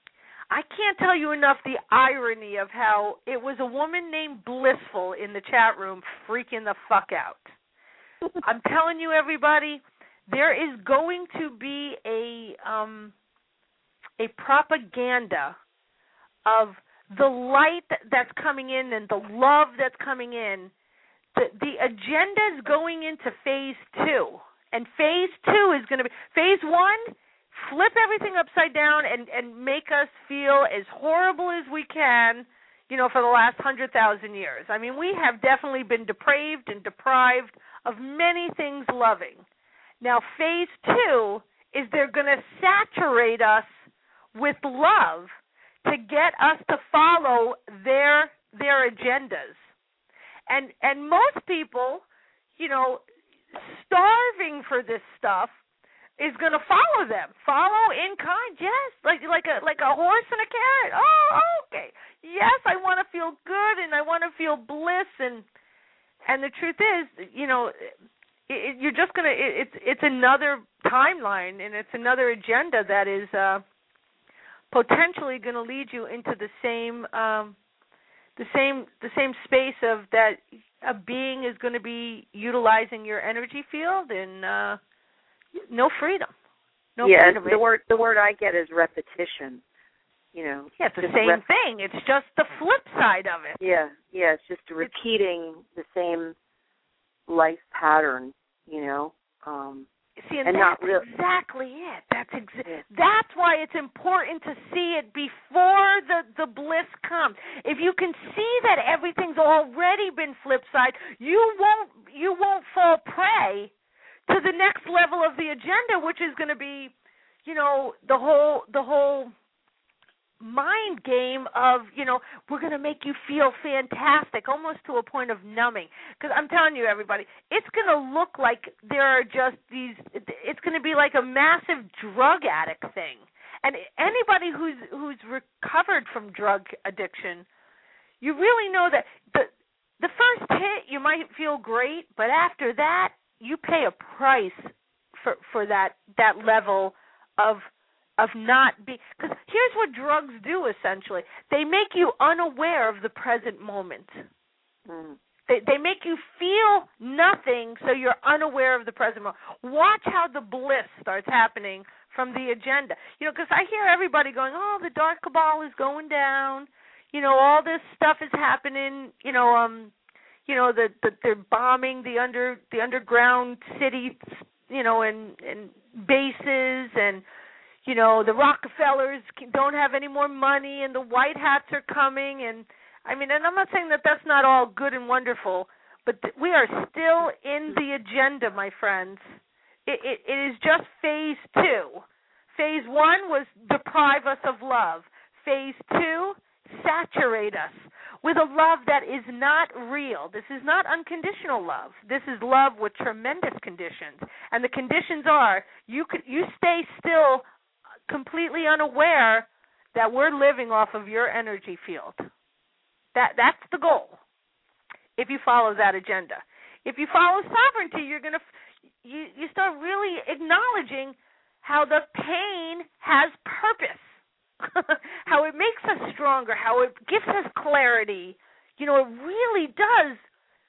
I can't tell you enough the irony of how it was a woman named Blissful in the chat room freaking the fuck out. I'm telling you, everybody, there is going to be a um, a propaganda of the light that's coming in and the love that's coming in. The, the agenda is going into phase two, and phase two is going to be phase one. Flip everything upside down and, and make us feel as horrible as we can, you know, for the last hundred thousand years. I mean, we have definitely been depraved and deprived of many things loving. Now, phase two is they're going to saturate us with love to get us to follow their their agendas. And and most people, you know, starving for this stuff, is going to follow them. Follow in kind, yes, like like a like a horse and a carrot. Oh, okay. Yes, I want to feel good and I want to feel bliss, and and the truth is, you know, it, it, you're just going to it, it's it's another timeline and it's another agenda that is uh, potentially going to lead you into the same um, the same the same space of that a being is going to be utilizing your energy field and uh no freedom. No yeah, freedom. the word the word I get is repetition. You know. Yeah, it's the same rep- thing. It's just the flip side of it. Yeah, yeah, it's just repeating it's, the same life pattern, you know. Um See, and, and that's not real- exactly it. That's exa- yeah. That's why it's important to see it before the, the bliss comes. If you can see that everything's already been flip side, you won't you won't fall prey to the next level of the agenda, which is going to be, you know, the whole the whole mind game of, you know, we're going to make you feel fantastic, almost to a point of numbing. Because I'm telling you, everybody, it's going to look like there are just these. It's going to be like a massive drug addict thing. And anybody who's who's recovered from drug addiction, you really know that the the first hit you might feel great, but after that, you pay a price for for that that level of of not be, because here's what drugs do essentially. They make you unaware of the present moment. Mm. They they make you feel nothing, so you're unaware of the present moment. Watch how the bliss starts happening from the agenda. You know, because I hear everybody going, oh, the dark cabal is going down. You know, all this stuff is happening. You know, um. You know, that the, they're bombing the under the underground cities, you know, and, and bases, and, you know, the Rockefellers don't have any more money, and the white hats are coming, and I mean, and I'm not saying that that's not all good and wonderful, but th- we are still in the agenda, my friends. It, it, it is just phase two. Phase one was deprive us of love. Phase two, saturate us with a love that is not real. This is not unconditional love. This is love with tremendous conditions. And the conditions are you could, you stay still completely unaware that we're living off of your energy field. That That's the goal if you follow that agenda. If you follow sovereignty, you're going to you, you start really acknowledging how the pain has purpose. How it makes us stronger, how it gives us clarity. You know, it really does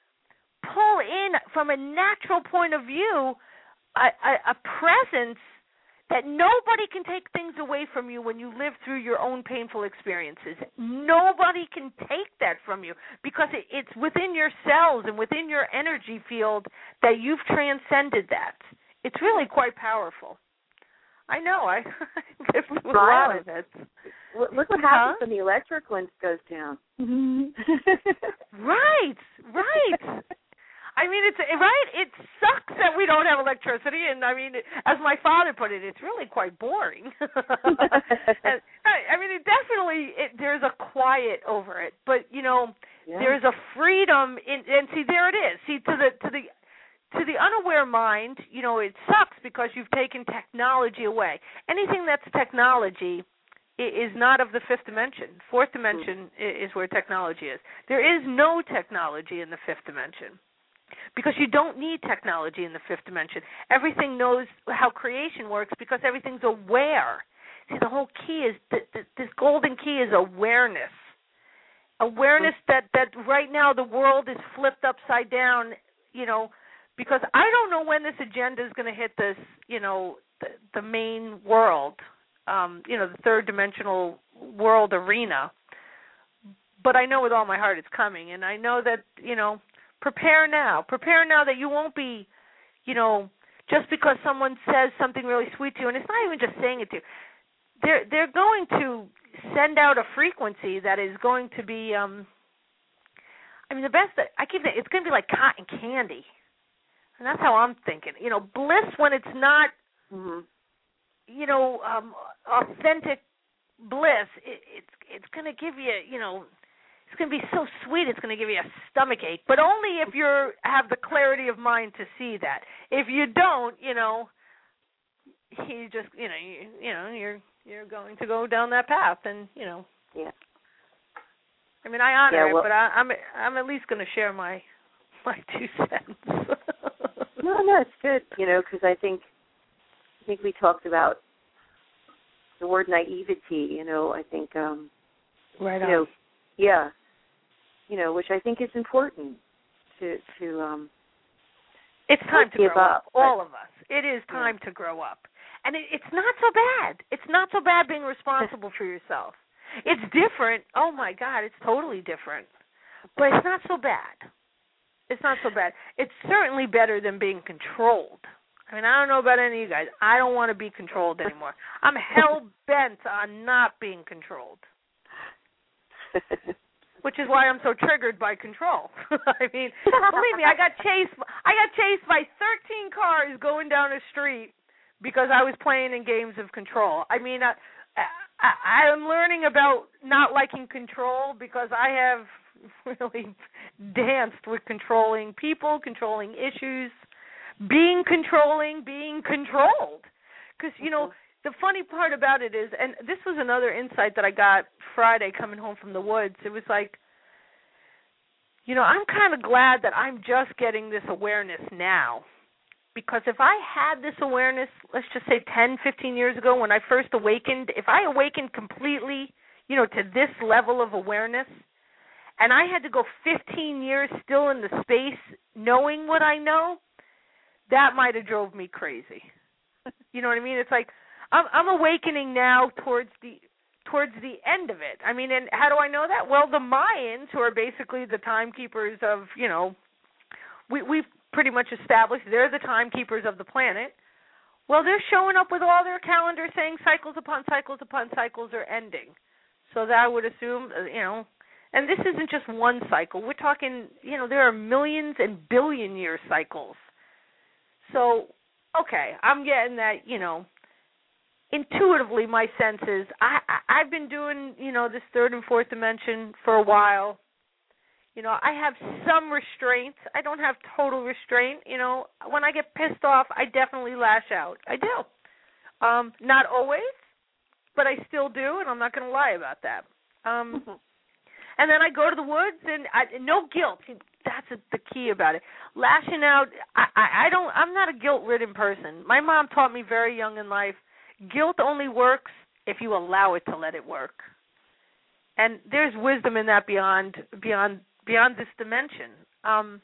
pull in, from a natural point of view, a, a, a presence that nobody can take things away from you when you live through your own painful experiences. Nobody can take that from you because it, it's within your cells and within your energy field that you've transcended that. It's really quite powerful. I know. I lived through a lot of it. Look what happens huh? when the electric lens goes down. Right, right. I mean, it's right. It sucks that we don't have electricity, and I mean, as my father put it, it's really quite boring. and, I mean, it definitely it, there's a quiet over it, but you know, yeah. there's a freedom in. And see, there it is. See, to the to the to the unaware mind, you know, it sucks because you've taken technology away. Anything that's technology is not of the fifth dimension. Fourth dimension mm. is where technology is. There is no technology in the fifth dimension because you don't need technology in the fifth dimension. Everything knows how creation works because everything's aware. See, the whole key is, th- th- this golden key is awareness. Awareness that, that right now the world is flipped upside down, you know, because I don't know when this agenda is going to hit this, you know, the, the main world, um, you know, the third dimensional world arena. But I know with all my heart it's coming, and I know that, you know, prepare now. Prepare now that you won't be, you know, just because someone says something really sweet to you, and it's not even just saying it to you. They're they're going to send out a frequency that is going to be, um, I mean, the best that I keep saying, it's going to be like cotton candy, and that's how I'm thinking. You know, bliss when it's not, mm-hmm. you know, um, authentic bliss. It, it's it's going to give you, you know, it's going to be so sweet. It's going to give you a stomach ache, but only if you have the clarity of mind to see that. If you don't, you know, you just, you know, you, you know, you're. You're going to go down that path, and you know. Yeah. I mean, I honor yeah, well, it, but I, I'm I'm at least going to share my my two cents. no, no, it's good, you know, because I think I think we talked about the word naivety. You know, I think. Um, right on. You know, yeah. You know, which I think is important to to. Um, it's time to grow up. up All of us. It is time yeah. to grow up. And it, it's not so bad. It's not so bad being responsible for yourself. It's different. Oh, my God, it's totally different. But it's not so bad. It's not so bad. It's certainly better than being controlled. I mean, I don't know about any of you guys. I don't want to be controlled anymore. I'm hell-bent on not being controlled, which is why I'm so triggered by control. I mean, believe me, I got chased. I got chased by thirteen cars going down a street because I was playing in games of control. I mean, I, I, I'm learning about not liking control because I have really danced with controlling people, controlling issues, being controlling, being controlled. Because, you know, the funny part about it is, and this was another insight that I got Friday coming home from the woods, it was like, you know, I'm kind of glad that I'm just getting this awareness now. Because if I had this awareness, let's just say ten, fifteen years ago when I first awakened, if I awakened completely, you know, to this level of awareness, and I had to go fifteen years still in the space knowing what I know, that might have drove me crazy. You know what I mean? It's like I'm, I'm awakening now towards the towards the end of it. I mean, and how do I know that? Well, the Mayans, who are basically the timekeepers of, you know, we, we've pretty much established they're the timekeepers of the planet. Well, they're showing up with all their calendars saying cycles upon cycles upon cycles are ending. So that I would assume, you know, and this isn't just one cycle. We're talking, you know, there are millions and billion year cycles. So, okay, I'm getting that, you know, intuitively my sense is I, I, I've been doing, you know, this third and fourth dimension for a while. You know, I have some restraint. I don't have total restraint. You know, when I get pissed off, I definitely lash out. I do. Um, not always, but I still do, and I'm not going to lie about that. Um, mm-hmm. And then I go to the woods, and I, no guilt. That's a, the key about it. Lashing out, I, I, I don't. I'm not a guilt-ridden person. My mom taught me very young in life, guilt only works if you allow it to let it work. And there's wisdom in that beyond beyond. beyond this dimension. Um,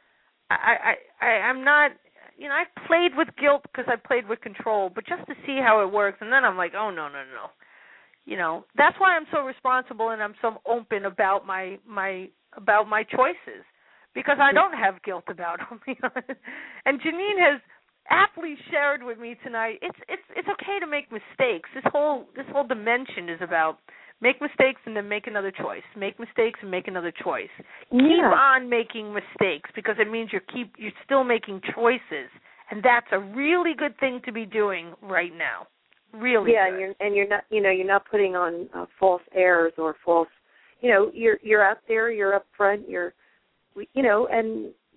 I, I, I, I'm not, you know, I've played with guilt because I played with control, but just to see how it works, and then I'm like, oh, no, no, no. You know, that's why I'm so responsible and I'm so open about my, my, about my choices, because I don't have guilt about them. And Janine has aptly shared with me tonight, it's, it's, it's okay to make mistakes. This whole, this whole dimension is about make mistakes and then make another choice. Make mistakes and make another choice. Yeah. Keep on making mistakes because it means you're keep you're still making choices, and that's a really good thing to be doing right now. Really. Yeah, good. and you're and you're not you know you're not putting on uh, false airs or false. You know, you're you're out there, you're up front, you're, you know, and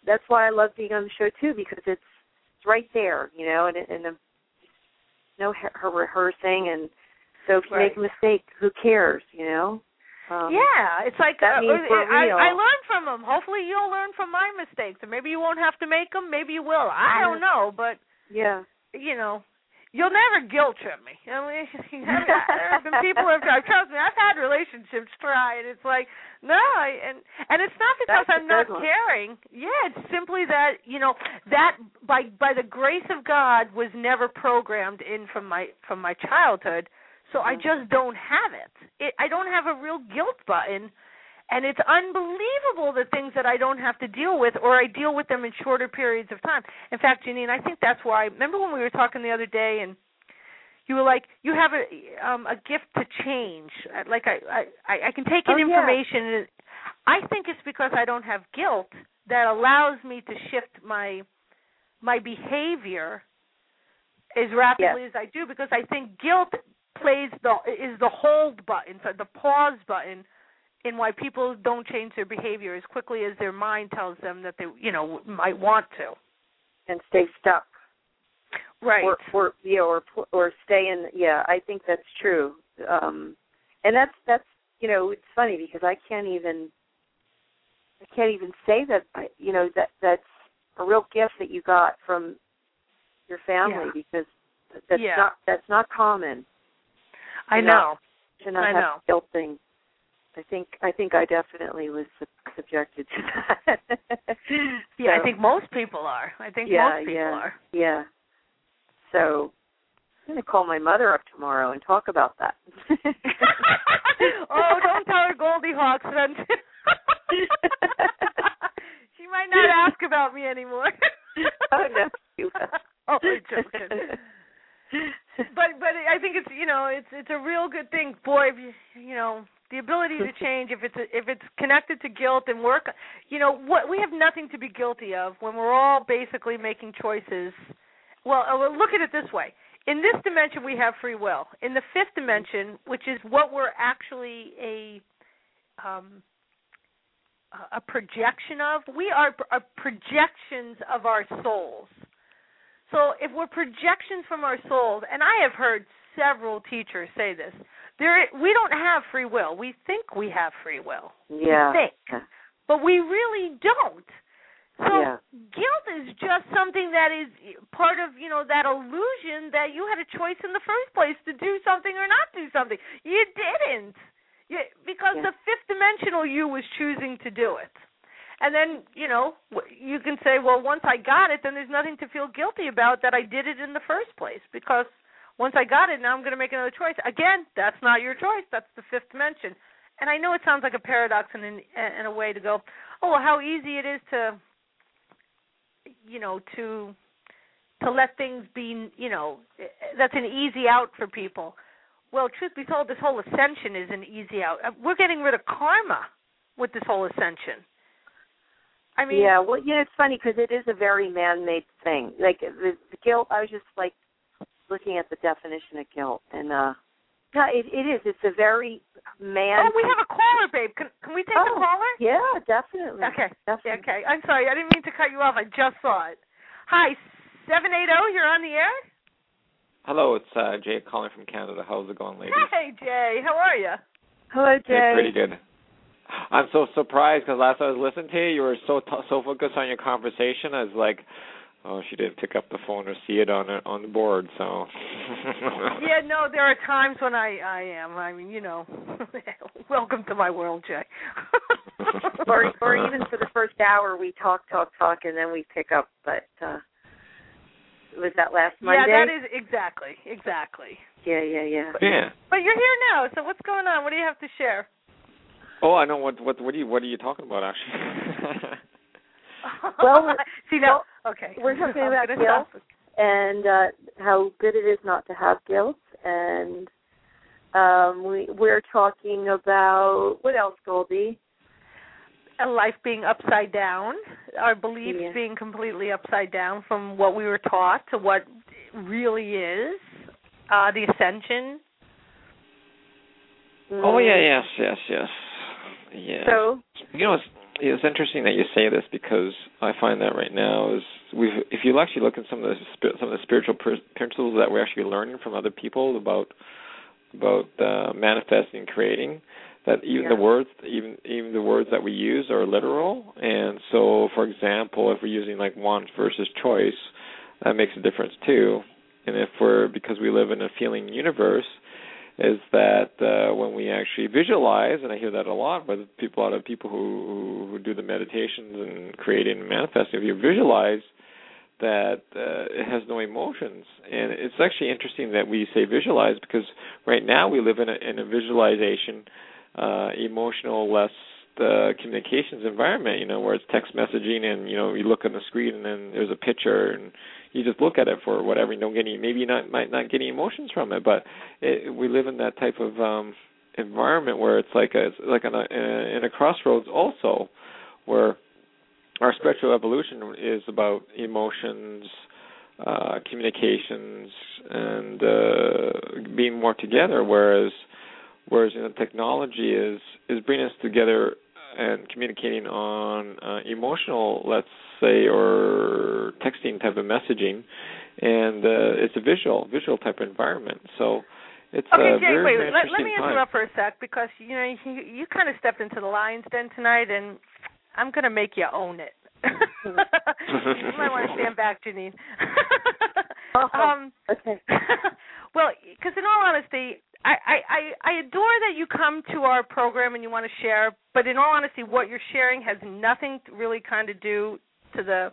that's why I love being on the show too, because it's it's right there, you know, and and the, no her rehearsing, and so if you right. make a mistake, who cares, you know? Um, yeah, it's like that uh, means we're I, real. I learn from them. Hopefully, you'll learn from my mistakes, and maybe you won't have to make them. Maybe you will. I don't know, but yeah, you know, you'll never guilt trip me. I mean, there have been people who have tried. Trust me, I've had relationships try, and it's like no, I, and and it's not because That's I'm not one. caring. Yeah, it's simply that you know that by by the grace of God was never programmed in from my from my childhood. So I just don't have it. it. I don't have a real guilt button, and it's unbelievable the things that I don't have to deal with, or I deal with them in shorter periods of time. In fact, Janine, I think that's why. Remember when we were talking the other day, and you were like, you have a um, a gift to change. Like I I, I can take in oh, information. Yeah. And I think it's because I don't have guilt that allows me to shift my my behavior as rapidly yes. as I do, because I think guilt plays the is the hold button, so the pause button, in why people don't change their behavior as quickly as their mind tells them that they, you know, might want to, and stay stuck, right? Or, or yeah, or or stay in. Yeah, I think that's true. Um, and that's that's you know, it's funny because I can't even I can't even say that I, you know that that's a real gift that you got from your family, yeah. because that's yeah. not that's not common. I know. To not I have know. guilt thing. I think I think I definitely was subjected to that. yeah, so, I think most people are. I think yeah, most people yeah, are. Yeah. So I'm going to call my mother up tomorrow and talk about that. oh, don't tell her Goldilocks then. She might not ask about me anymore. oh no, you will. Oh, I'm joking. But but I think it's you know it's it's a real good thing, boy. If you you know the ability to change, if it's a, if it's connected to guilt and work, you know what we have nothing to be guilty of when we're all basically making choices. Well, uh, well, look at it this way: in this dimension, we have free will. In the fifth dimension, which is what we're actually a um, a projection of, we are a projections of our souls. So if we're projections from our souls, and I have heard several teachers say this, there we don't have free will. We think we have free will. Yeah. We think. But we really don't. So yeah. guilt is just something that is part of, you know, that illusion that you had a choice in the first place to do something or not do something. You didn't. You, because yeah. the fifth dimensional you was choosing to do it. And then, you know, you can say, well, once I got it, then there's nothing to feel guilty about that I did it in the first place, because once I got it, now I'm going to make another choice. Again, that's not your choice. That's the fifth dimension. And I know it sounds like a paradox in, in, in a way to go, oh, well, how easy it is to, you know, to to let things be, you know, that's an easy out for people. Well, truth be told, this whole ascension is an easy out. We're getting rid of karma with this whole ascension. I mean, yeah, well, you know, it's funny because it is a very man-made thing. Like the, the guilt, I was just like looking at the definition of guilt, and uh, yeah, it, it is. It's a very man. Oh, we have a caller, babe. Can can we take oh, a caller? Yeah, definitely. Okay. Definitely. Okay. I'm sorry, I didn't mean to cut you off. I just saw it. Hi, seven eight zero. You're on the air. Hello, it's uh, Jay calling from Canada. How's it going, ladies? Hey, Jay. How are you? Hello, Jay. Hey, pretty good. I'm so surprised because last I was listening to you, you were so t- so focused on your conversation. I was like, oh, she didn't pick up the phone or see it on the, on the board. So. Yeah, no, there are times when I, I am. I mean, you know, welcome to my world, Jay. or or even for the first hour, we talk, talk, talk, and then we pick up. But uh, was that last Monday? Yeah, that is exactly, exactly. Yeah, yeah, yeah. Yeah. But you're here now, so what's going on? What do you have to share? Oh, I know what what what are you what are you talking about actually? well, we're, see now, well, okay, we're talking I'm about guilt stop. and uh, how good it is not to have guilt, and um, we we're talking about what else, Goldie? A life being upside down, our beliefs yeah. being completely upside down from what we were taught to what really is, uh, the ascension. Oh yeah, yes, yes, yes, yes. So you know, it's interesting that you say this because I find that right now is we if you actually look at some of the some of the spiritual principles that we're actually learning from other people about about uh, manifesting and creating, that even yeah. the words even even the words that we use are literal. And so, for example, if we're using like want versus choice, that makes a difference too. And if we're because we live in a feeling universe, is that uh, when we actually visualize, and I hear that a lot with people, a lot of people who, who do the meditations and creating and manifesting, if you visualize that uh, it has no emotions. And it's actually interesting that we say visualize because right now we live in a, in a visualization, uh, emotional, less uh, communications environment, you know, where it's text messaging and, you know, you look on the screen and then there's a picture and you just look at it for whatever. You don't get any, maybe you not might not get any emotions from it, but it, we live in that type of um, environment where it's like a it's like in a, in a crossroads also, where our spiritual evolution is about emotions, uh, communications, and uh, being more together. Whereas, whereas you know, technology is is bringing us together and communicating on uh, emotional, let's say, or texting type of messaging, and uh, it's a visual, visual type of environment. So it's okay, a Jay, very, wait, very let, interesting let me time. interrupt for a sec because you know you, you kind of stepped into the lion's den tonight, and I'm going to make you own it. You might want to stand back, Janine. oh, um, okay. Well, because in all honesty, I, I, I adore that you come to our program and you want to share, but in all honesty, what you're sharing has nothing to really kind of do to the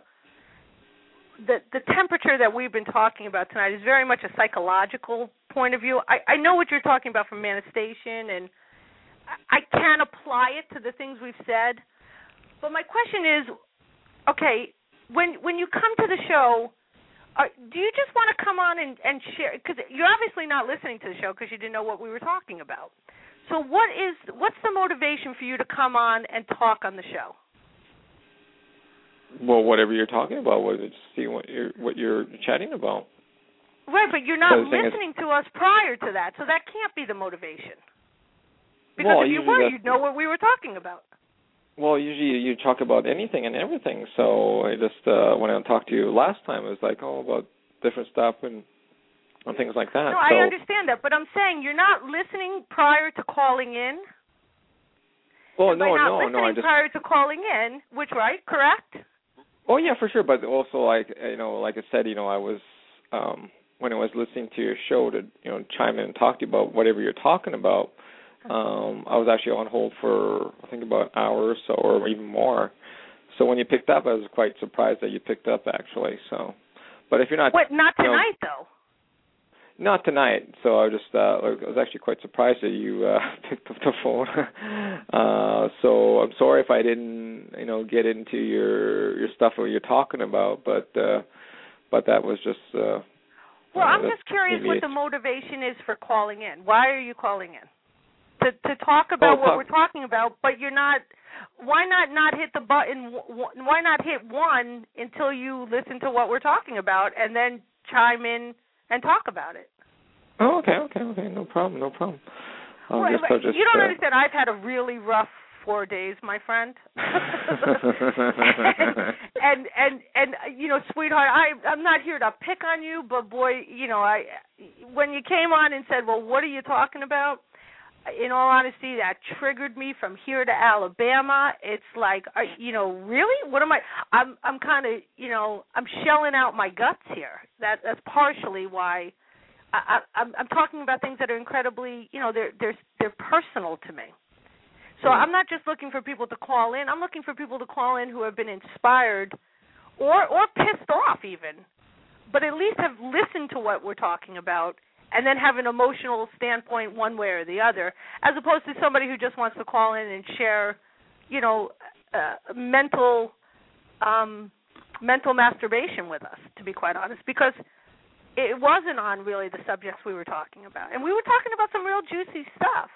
the the temperature that we've been talking about tonight. Is very much a psychological point of view. I, I know what you're talking about from manifestation, and I can apply it to the things we've said. But my question is, okay, when when you come to the show, Uh, do you just want to come on and, and share? Because you're obviously not listening to the show because you didn't know what we were talking about. So what is what's the motivation for you to come on and talk on the show? Well, whatever you're talking about, what it's see what you're what you're chatting about. Right, but you're not So the thing listening to us prior to that, so that can't be the motivation. Because Well, if you usually were, that's- you'd know what we were talking about. Well, usually you talk about anything and everything. So I just uh, when I talked to you last time, it was like, oh, about different stuff and, and things like that. No, so, I understand that, but I'm saying you're not listening prior to calling in. Well, and no, by not no, listening no. I just. prior to calling in, which right, correct? Oh yeah, for sure. But also, like you know, like I said, you know, I was um, when I was listening to your show to you know chime in and talk to you about whatever you're talking about. Um, I was actually on hold for I think about an hour or so, or even more. So when you picked up, I was quite surprised that you picked up actually. So, but if you're not, What? Not you know, tonight, though. Not tonight. So I was just uh, I was actually quite surprised that you uh, picked up the phone. uh, so I'm sorry if I didn't you know get into your your stuff what you're talking about, but uh, but that was just. Uh, well, uh, I'm just curious what the motivation is for calling in. Why are you calling in? To, to talk about oh, what talk- we're talking about, but you're not. Why not not hit the button? Why not hit one until you listen to what we're talking about, and then chime in and talk about it? Oh, okay, okay, okay. No problem, no problem. I'll Well, just, I'll just, you don't uh, understand. I've had a really rough four days, my friend. and, and and and you know, sweetheart, I I'm not here to pick on you, but boy, you know, I when you came on and said, well, what are you talking about? In all honesty, that triggered me from here to Alabama. It's like, are, you know, really? What am I? I'm, I'm kind of, you know, I'm shelling out my guts here. That, that's partially why I, I, I'm, I'm talking about things that are incredibly, you know, they're, they're, they're personal to me. So I'm not just looking for people to call in. I'm looking for people to call in who have been inspired, or, or pissed off even, but at least have listened to what we're talking about, and then have an emotional standpoint one way or the other, as opposed to somebody who just wants to call in and share, you know, uh, mental um, mental masturbation with us, to be quite honest, because it wasn't on really the subjects we were talking about. And we were talking about some real juicy stuff,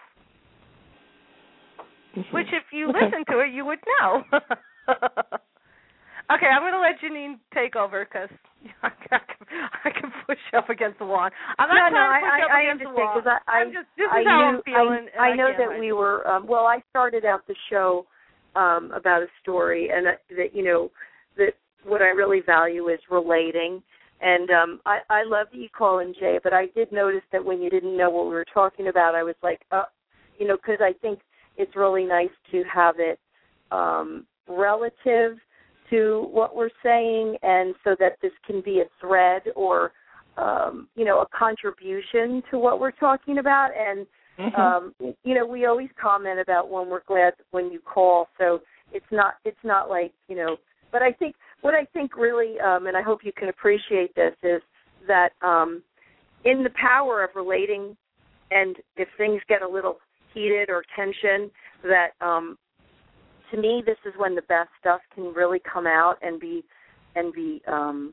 mm-hmm. which if you okay. listen to it, you would know. Okay, I'm going to let Janine take over because I, I can push up against the wall. I'm not no, trying no, to push I, up I against understand, the wall. Cause I, I'm just, this I is how knew, I'm feeling. I, I know I that we were, um, well, I started out the show um, about a story, and that, that you know that what I really value is relating. And um, I, I love that you call in, Jay, but I did notice that when you didn't know what we were talking about, I was like, uh, you know, because I think it's really nice to have it um, relative to what we're saying, and so that this can be a thread or, um, you know, a contribution to what we're talking about. And, mm-hmm. um, you know, we always comment about when we're glad when you call, so it's not it's not like, you know, but I think what I think really, um, and I hope you can appreciate this, is that um, in the power of relating, and if things get a little heated or tension, that um, to me this is when the best stuff can really come out and be and be um,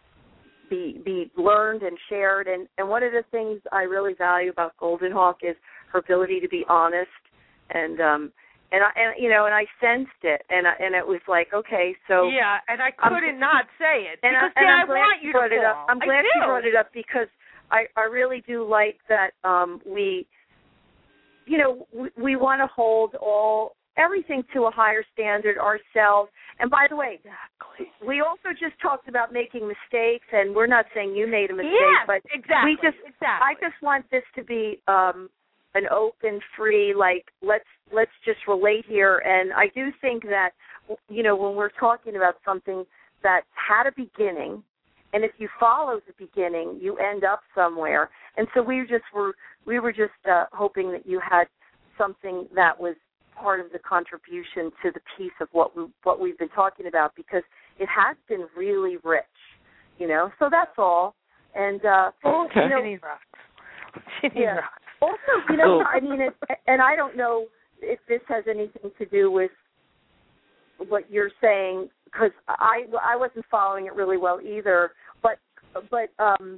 be be learned and shared. And, and one of the things I really value about Golden Hawk is her ability to be honest, and um, and I and you know and I sensed it, and I, and it was like, okay, so yeah, and I couldn't um, not say it and because I, and yeah, I'm glad I want you brought to it call. up. I'm glad you brought it up because I, I really do like that um, we, you know, we, we want to hold all everything to a higher standard ourselves. And by the way, exactly. we also just talked about making mistakes, and we're not saying you made a mistake, yes, but exactly, we just, exactly. I just want this to be um, an open, free, like let's let's just relate here. And I do think that, you know, when we're talking about something that had a beginning, and if you follow the beginning, you end up somewhere. And so we just were we were just uh, hoping that you had something that was part of the contribution to the piece of what we what we've been talking about, because it has been really rich, you know. So that's all. And uh, okay. you know, Ginny rocks. Ginny yeah. rocks. Also, you know, I mean, it, and I don't know if this has anything to do with what you're saying, because I I wasn't following it really well either. But but um,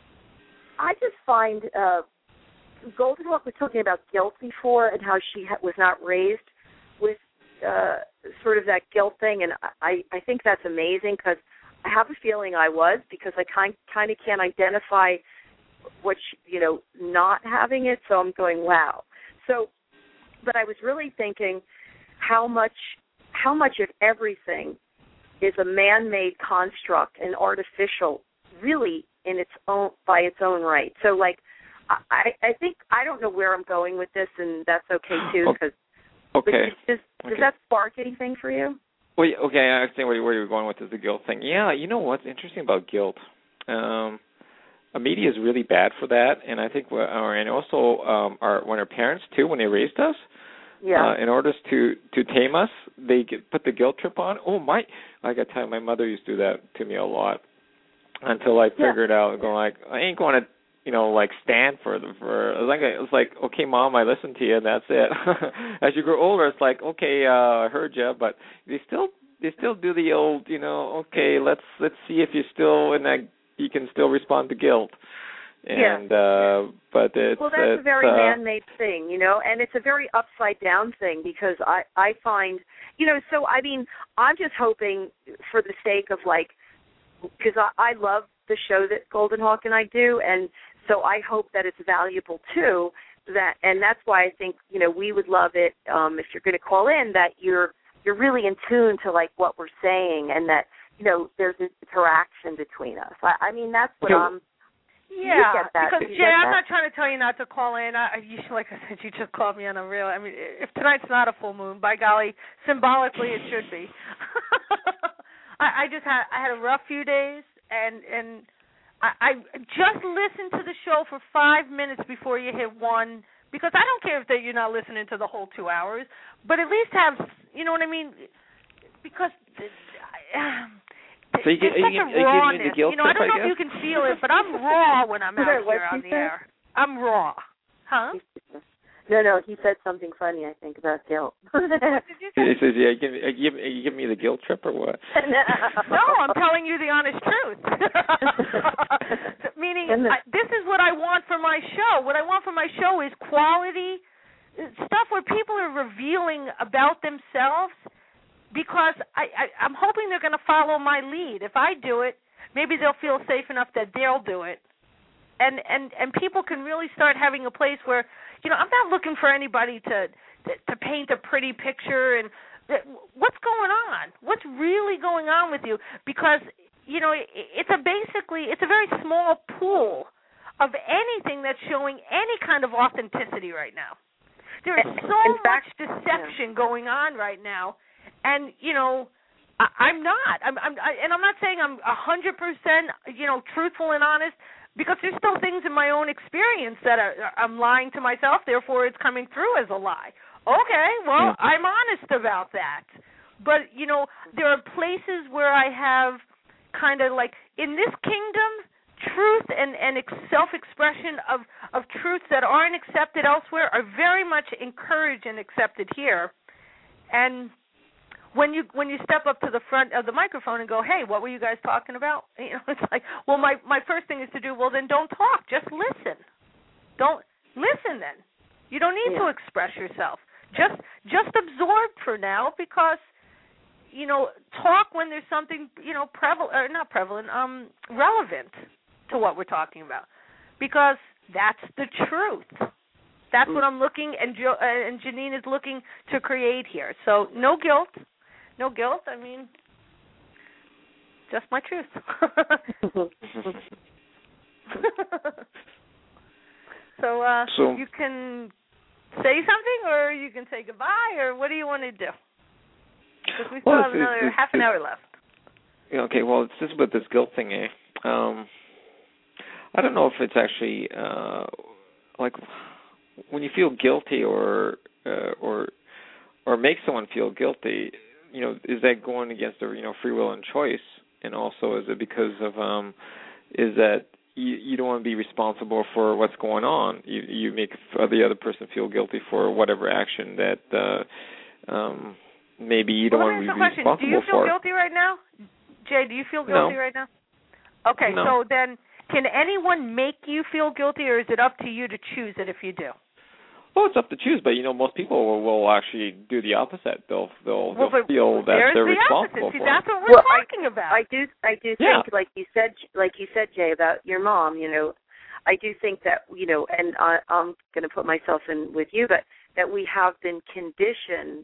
I just find. Uh, Golden Hawk was talking about guilt before and how she ha- was not raised with uh, sort of that guilt thing, and I, I think that's amazing because I have a feeling I was, because I kind kind of can't identify what she, you know, not having it, so I'm going, wow. So, but I was really thinking how much how much of everything is a man-made construct and artificial, really in its own by its own right. So, like. I, I think I don't know where I'm going with this, and that's okay too. Cause, okay. Does, okay. does that spark anything for you? Well, okay, I understand where, where you're going with this, the guilt thing. Yeah, you know what's interesting about guilt? Um, media is really bad for that, and I think, our, and also um, our when our parents too, when they raised us, yeah. Uh, in order to to tame us, they get, put the guilt trip on. Oh my! I got to tell you, my mother used to do that to me a lot until I figured yeah. out, going like, I ain't going to. You know, like stand for the for. It was like it was like, okay, Mom, I listened to you, and that's it. As you grow older, it's like, okay, uh, I heard you, but they still they still do the old, you know, okay, let's let's see if you're still in that, you can still respond to guilt. And yeah. uh, but it's well, that's it's, a very uh, man-made thing, you know, and it's a very upside down thing, because I I find, you know, so I mean, I'm just hoping for the sake of like, because I, I love the show that Golden Hawk and I do, and so I hope that it's valuable too. That and that's why I think, you know, we would love it um, if you're going to call in, that you're you're really in tune to like what we're saying, and that, you know, there's an interaction between us. I, I mean, that's what okay. I'm. Yeah, you get that. because you Jay, I'm that? not trying to tell you not to call in. I, you, like I said, you just called me on a real. I mean, if tonight's not a full moon, by golly, symbolically it should be. I, I just had I had a rough few days, and and. I, I just listened to the show for five minutes before you hit one, because I don't care if that you're not listening to the whole two hours, but at least have, you know what I mean? Because um, so you get, there's such you, a rawness. you, the guilt you know, I trip, don't know I if you can feel it, but I'm raw when I'm out here on the air. I'm raw. Huh? No, no, he said something funny, I think, about guilt. What did you say? He says, yeah, give, give, you give me the guilt trip or what? No, no I'm telling you the honest truth. Meaning, I, this is what I want for my show. What I want for my show is quality stuff where people are revealing about themselves, because I, I, I'm hoping they're going to follow my lead. If I do it, maybe they'll feel safe enough that they'll do it. And, and, and people can really start having a place where, you know, I'm not looking for anybody to, to to paint a pretty picture and what's going on? What's really going on with you? Because, you know, it's a basically, it's a very small pool of anything that's showing any kind of authenticity right now. There is so fact, much deception yeah. going on right now, and, you know, I, I'm not. I'm, I'm, I, and I'm not saying I'm one hundred percent, you know, truthful and honest, because there's still things in my own experience that are, I'm lying to myself, therefore it's coming through as a lie. Okay, well, yeah. I'm honest about that. But, you know, there are places where I have kind of like, in this kingdom, truth and, and self-expression of, of truths that aren't accepted elsewhere are very much encouraged and accepted here. And when you when you step up to the front of the microphone and go, hey, what were you guys talking about? You know, it's like, well, my, my first thing is to do, well, then don't talk. Just listen. Don't listen then. You don't need yeah. to express yourself. Just just absorb for now, because, you know, talk when there's something, you know, prevalent, or not prevalent, um, relevant to what we're talking about, because that's the truth. That's what I'm looking, and jo- uh, and Janine is looking to create here. So no guilt, no guilt. I mean, just my truth. so, uh, so you can say something, or you can say goodbye, or what do you want to do? Because we still well, have another it's, half an it's, hour left. Okay, well, it's just with this guilt thing, eh? Um, I don't know if it's actually uh, like when you feel guilty or uh, or or make someone feel guilty. You know, is that going against their you know free will and choice? And also, is it because of um, is that you, you don't want to be responsible for what's going on? You you make the other person feel guilty for whatever action that uh, um, maybe you don't well, want to be question. responsible for. Do you feel for. guilty right now, Jay? Do you feel guilty no. right now? Okay, no. so then, can anyone make you feel guilty, or is it up to you to choose it if you do? Well, it's up to choose, but you know, most people will, will actually do the opposite. They'll they'll, well, they'll feel that they're the responsible See, for that's it. what we're well, talking I, about. I do, I do yeah. think, like you said, like you said, Jay, about your mom. You know, I do think that you know, and I, I'm going to put myself in with you, but that we have been conditioned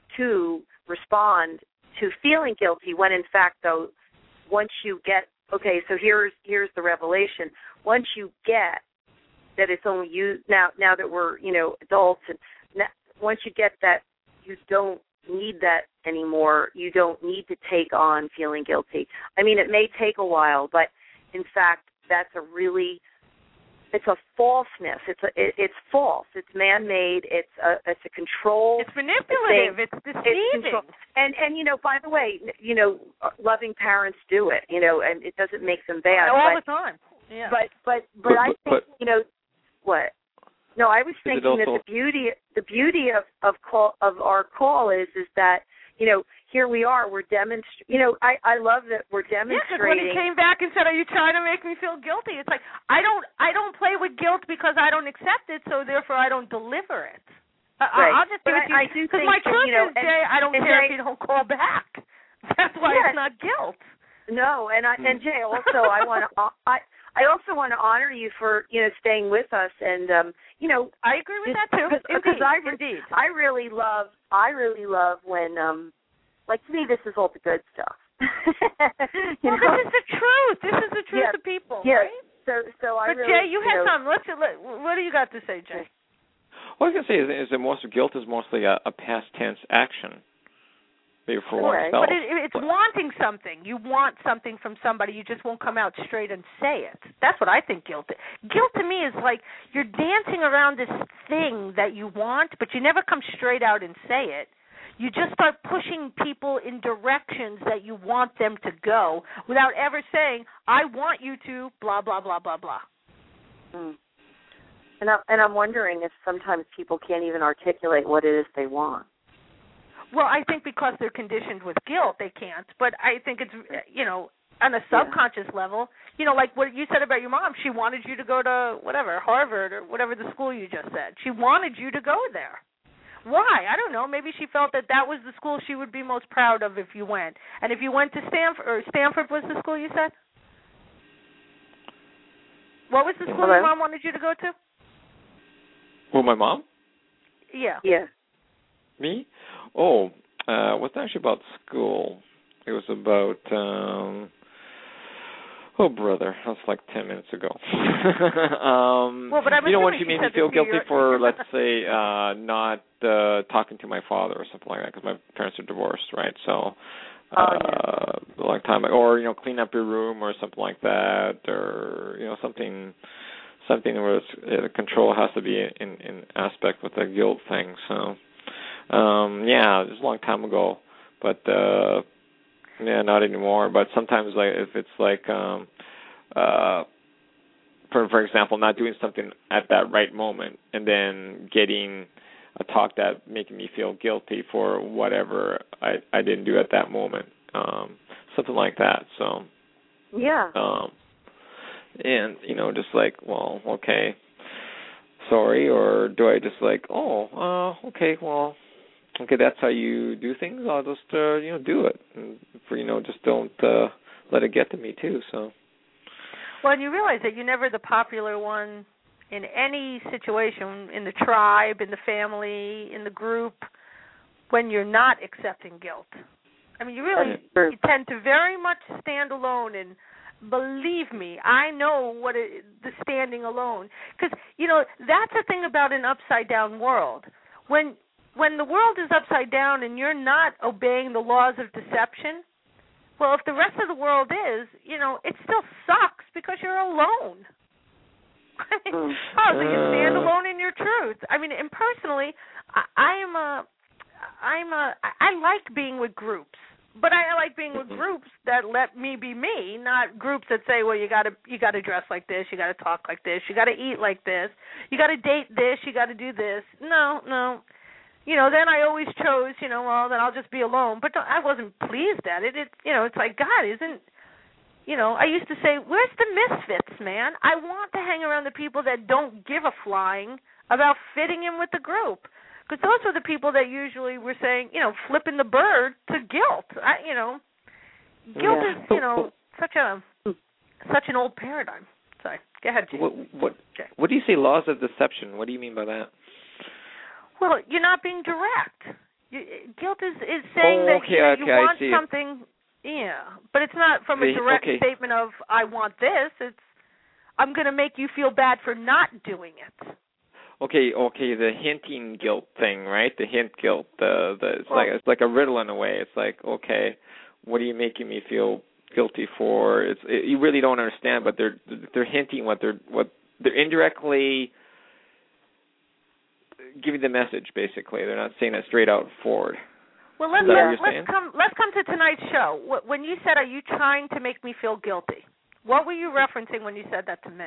to respond to feeling guilty when, in fact, though, once you get okay, so here's here's the revelation. Once you get that it's only you now. Now that we're you know adults, and now, once you get that, you don't need that anymore. You don't need to take on feeling guilty. I mean, it may take a while, but in fact, that's a really it's a falseness. It's a it, it's false. It's man-made. It's a it's a control. It's manipulative. Thing. It's deceiving. It's and and you know, by the way, you know, loving parents do it. You know, and it doesn't make them bad. All but, the time. Yeah. But but but, but I think but, you know what. No, I was thinking also, that the beauty the beauty of of call of our call is is that you know here we are we're demonstrating. You know, I I love that we're demonstrating. Yeah, because when he came back and said, "Are you trying to make me feel guilty?" It's like I don't I don't play with guilt because I don't accept it, so therefore I don't deliver it. Right. I'll just give but it to I, you because my truth you know, is, Jay, I don't care Jay, if you don't call back. That's why yes. it's not guilt. No, and I and Jay also I want to I. I also want to honor you for, you know, staying with us, and um, you know, I agree with just, that too. Because I, Indeed. I really love, I really love when, um, like to me, this is all the good stuff. well, know? This is the truth. This is the truth yeah. of people, yeah. right? So, so I. But really, Jay, you, you had know, something. Let's. Let, what do you got to say, Jay? What I was going to say is, is that most of guilt is mostly a, a past tense action. Maybe for okay. oneself. But it, it's but, wanting something. You want something from somebody. You just won't come out straight and say it. That's what I think guilt is. Guilt to me is like you're dancing around this thing that you want, but you never come straight out and say it. You just start pushing people in directions that you want them to go without ever saying, I want you to blah, blah, blah, blah, blah. Mm. And, I, and I'm wondering if sometimes people can't even articulate what it is they want. Well, I think because they're conditioned with guilt, they can't. But I think it's, you know, on a subconscious yeah. level, you know, like what you said about your mom. She wanted you to go to whatever, Harvard or whatever the school you just said. She wanted you to go there. Why? I don't know. Maybe she felt that that was the school she would be most proud of if you went. And if you went to Stanford, or Stanford was the school you said? What was the school Hello? your mom wanted you to go to? Well, my mom? Yeah. Yeah. Me? Oh, uh, it wasn't actually about school. It was about, um, oh, brother, that was like ten minutes ago. um, well, but I'm you know, when she she made me said feel this to guilty you. for, let's say, uh, not uh, talking to my father or something like that, because my parents are divorced, right? So, uh, oh, yeah. a long time ago, or, you know, clean up your room or something like that, or, you know, something something where it's, uh, control has to be in, in aspect with the guilt thing. So, um, yeah, it was a long time ago, but, uh, yeah, not anymore. But sometimes, like, if it's like, um, uh, for for example, not doing something at that right moment, and then getting a talk that making me feel guilty for whatever I, I didn't do at that moment, um, something like that. So, yeah. Um, and you know, just like, well, okay, sorry, or do I just like, oh, uh, okay, well. Okay, that's how you do things. I'll just, uh, you know, do it. And for, you know, just don't uh, let it get to me too. So. Well, and you realize that you're never the popular one in any situation, in the tribe, in the family, in the group, when you're not accepting guilt. I mean, you really you tend to very much stand alone, and believe me, I know what it, the standing alone. Because, you know, that's the thing about an upside-down world. When When the world is upside down and you're not obeying the laws of deception, well, if the rest of the world is, you know, it still sucks because you're alone. oh, so you stand alone in your truth. I mean, and personally, I, I am a, I'm a, I like being with groups, but I like being with groups that let me be me, not groups that say, well, you got to, you got to dress like this, you got to talk like this, you got to eat like this, you got to date this, you got to do this. No, no. You know, then I always chose, you know, well, then I'll just be alone. But I wasn't pleased at it. It, you know, it's like, God, isn't, you know, I used to say, where's the misfits, man? I want to hang around the people that don't give a flying about fitting in with the group. Because those are the people that usually were saying, you know, flipping the bird to guilt. I, you know, guilt yeah. is, you know, such a such an old paradigm. Sorry, go ahead, Jay. What, what, what do you say, laws of deception? What do you mean by that? Well, you're not being direct. You, guilt is, is saying oh, that okay, you, know, okay, you want I see something, yeah, but it's not from a See, direct okay. statement of, I want this. It's, I'm going to make you feel bad for not doing it. Okay, okay, the hinting guilt thing, right? The hint guilt. The, the it's well, like it's like a riddle in a way. It's like, okay, what are you making me feel guilty for? It's it, you really don't understand, but they're they're hinting what they're what they're indirectly giving the message. Basically, they're not saying it straight out forward. Well, let's let, let's come let's come to tonight's show. When you said, "Are you trying to make me feel guilty?" What were you referencing when you said that to me?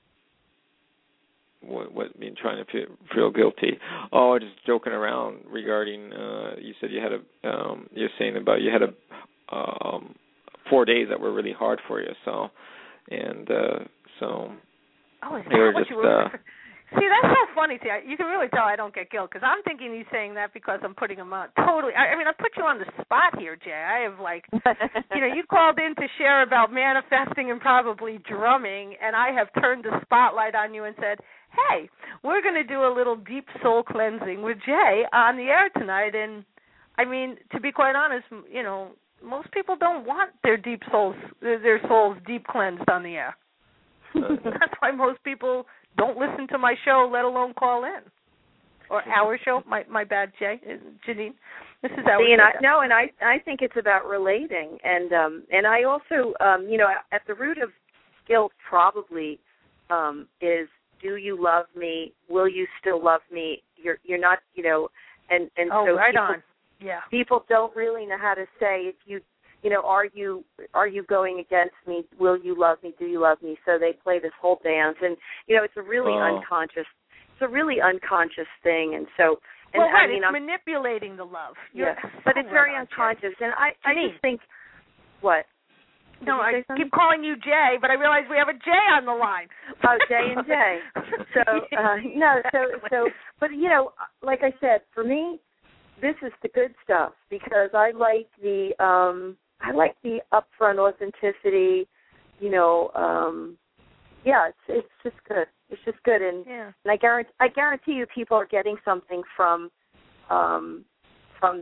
What, what mean trying to feel, feel guilty? Oh, just joking around regarding. Uh, you said you had a. Um, you're saying about you had a um, four days that were really hard for you. So, and uh, so. Oh, is that you were what just, you were? Uh, See, that's so funny. See, I, you can really tell I don't get guilt because I'm thinking he's saying that because I'm putting him on. Totally. I, I mean, I put you on the spot here, Jay. I have like, you know, you called in to share about manifesting and probably drumming, and I have turned the spotlight on you and said, hey, we're going to do a little deep soul cleansing with Jay on the air tonight. And, I mean, to be quite honest, you know, most people don't want their deep souls, their souls deep cleansed on the air. That's why most people don't listen to my show, let alone call in. Or our show. My my bad, Jay, Janine. This is our See, and show. I, no, and I I think it's about relating, and um and I also um you know at the root of guilt probably um is, do you love me? Will you still love me? You're you're not, you know, and and oh, so right people, on. Yeah. People don't really know how to say if you. You know, are you are you going against me? Will you love me? Do you love me? So they play this whole dance, and you know, it's a really oh. unconscious, it's a really unconscious thing, and so. And well, right, I mean, it's I'm, manipulating the love. You're yeah, so but it's very right on, unconscious, Jay. and I, I just think, what? Did no, I something? keep calling you Jay, but I realize we have a Jay on the line. Oh, Jay and Jay. So uh, no, so so, but you know, like I said, for me, this is the good stuff because I like the. um I like the upfront authenticity, you know. Um, yeah, it's it's just good. It's just good, and, yeah. and I guarantee I guarantee you, people are getting something from um, from this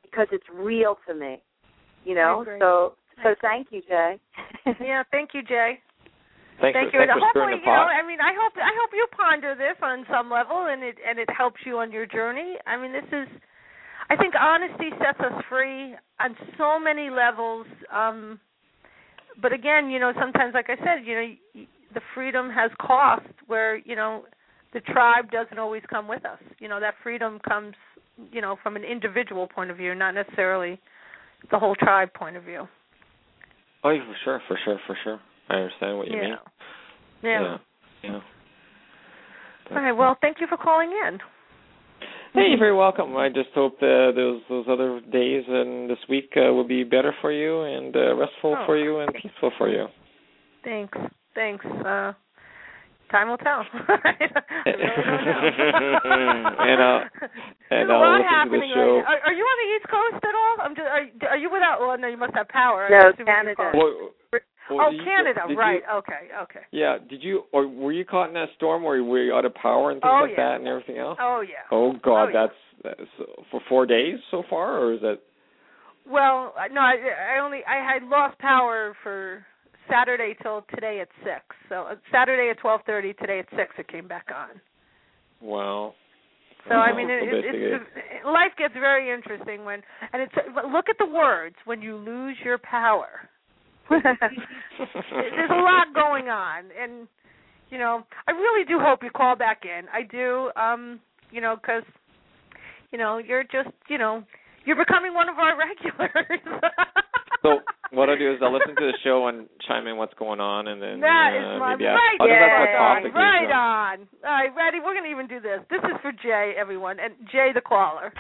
because it's real to me, you know. I agree. So so thank you, Jay. Yeah, thank you, Jay. Thanks Thank for, you. thanks for stirring Hopefully, the you know, pot. I mean, I hope I hope you ponder this on some level, and it and it helps you on your journey. I mean, this is, I think, honesty sets us free on so many levels. Um, but again, you know, sometimes, like I said, you know, the freedom has cost. Where you know, the tribe doesn't always come with us. You know, that freedom comes, you know, from an individual point of view, not necessarily the whole tribe point of view. Oh, yeah, for sure, for sure, for sure. I understand what you yeah. mean. Yeah. Yeah. Yeah. All right. Well, thank you for calling in. Hey, you're very welcome. I just hope that those those other days and this week uh, will be better for you and uh, restful Oh. for you and peaceful for you. Thanks. Thanks. Uh, time will tell. I really don't know. and uh, and There's a I'll lot listen happening to the show. right now. Are, are you on the East Coast at all? I'm just. Are, are you without? Well, no, you must have power. No, I'm assuming you're Canada. calling. Well, well, oh, did you- Canada. did Right. you- okay. Okay. Yeah. Did you or were you caught in that storm where were you out of power and things Oh, like yeah. that and everything else? Oh yeah. Oh God, Oh, yeah. that's, that's for four days so far, or is that? Well, no, I, I only I had lost power for Saturday till today at six. So uh, Saturday at twelve thirty, today at six, it came back on. Wow. So wow. I mean, it, so it, it's, it, life gets very interesting when, and it's look at the words when you lose your power. There's a lot going on, and you know, I really do hope you call back in. I do, um, you know, because you know you're just, you know, you're becoming one of our regulars. So what I'll do is I'll listen to the show and chime in what's going on, and then that uh, is my maybe right, ask, I'll just ask what on, topic right is, uh, on. All right, ready? We're gonna even do this. This is for Jay, everyone, and Jay the caller.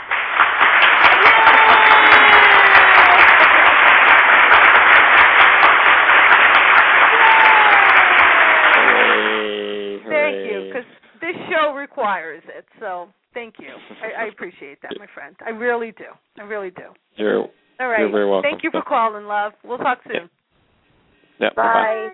Hooray, Thank hooray. you, because this show requires it. So thank you. I, I appreciate that, my friend. I really do. I really do. You're, All right. you're very welcome. Thank you for calling, love. We'll talk soon. Yeah. Bye.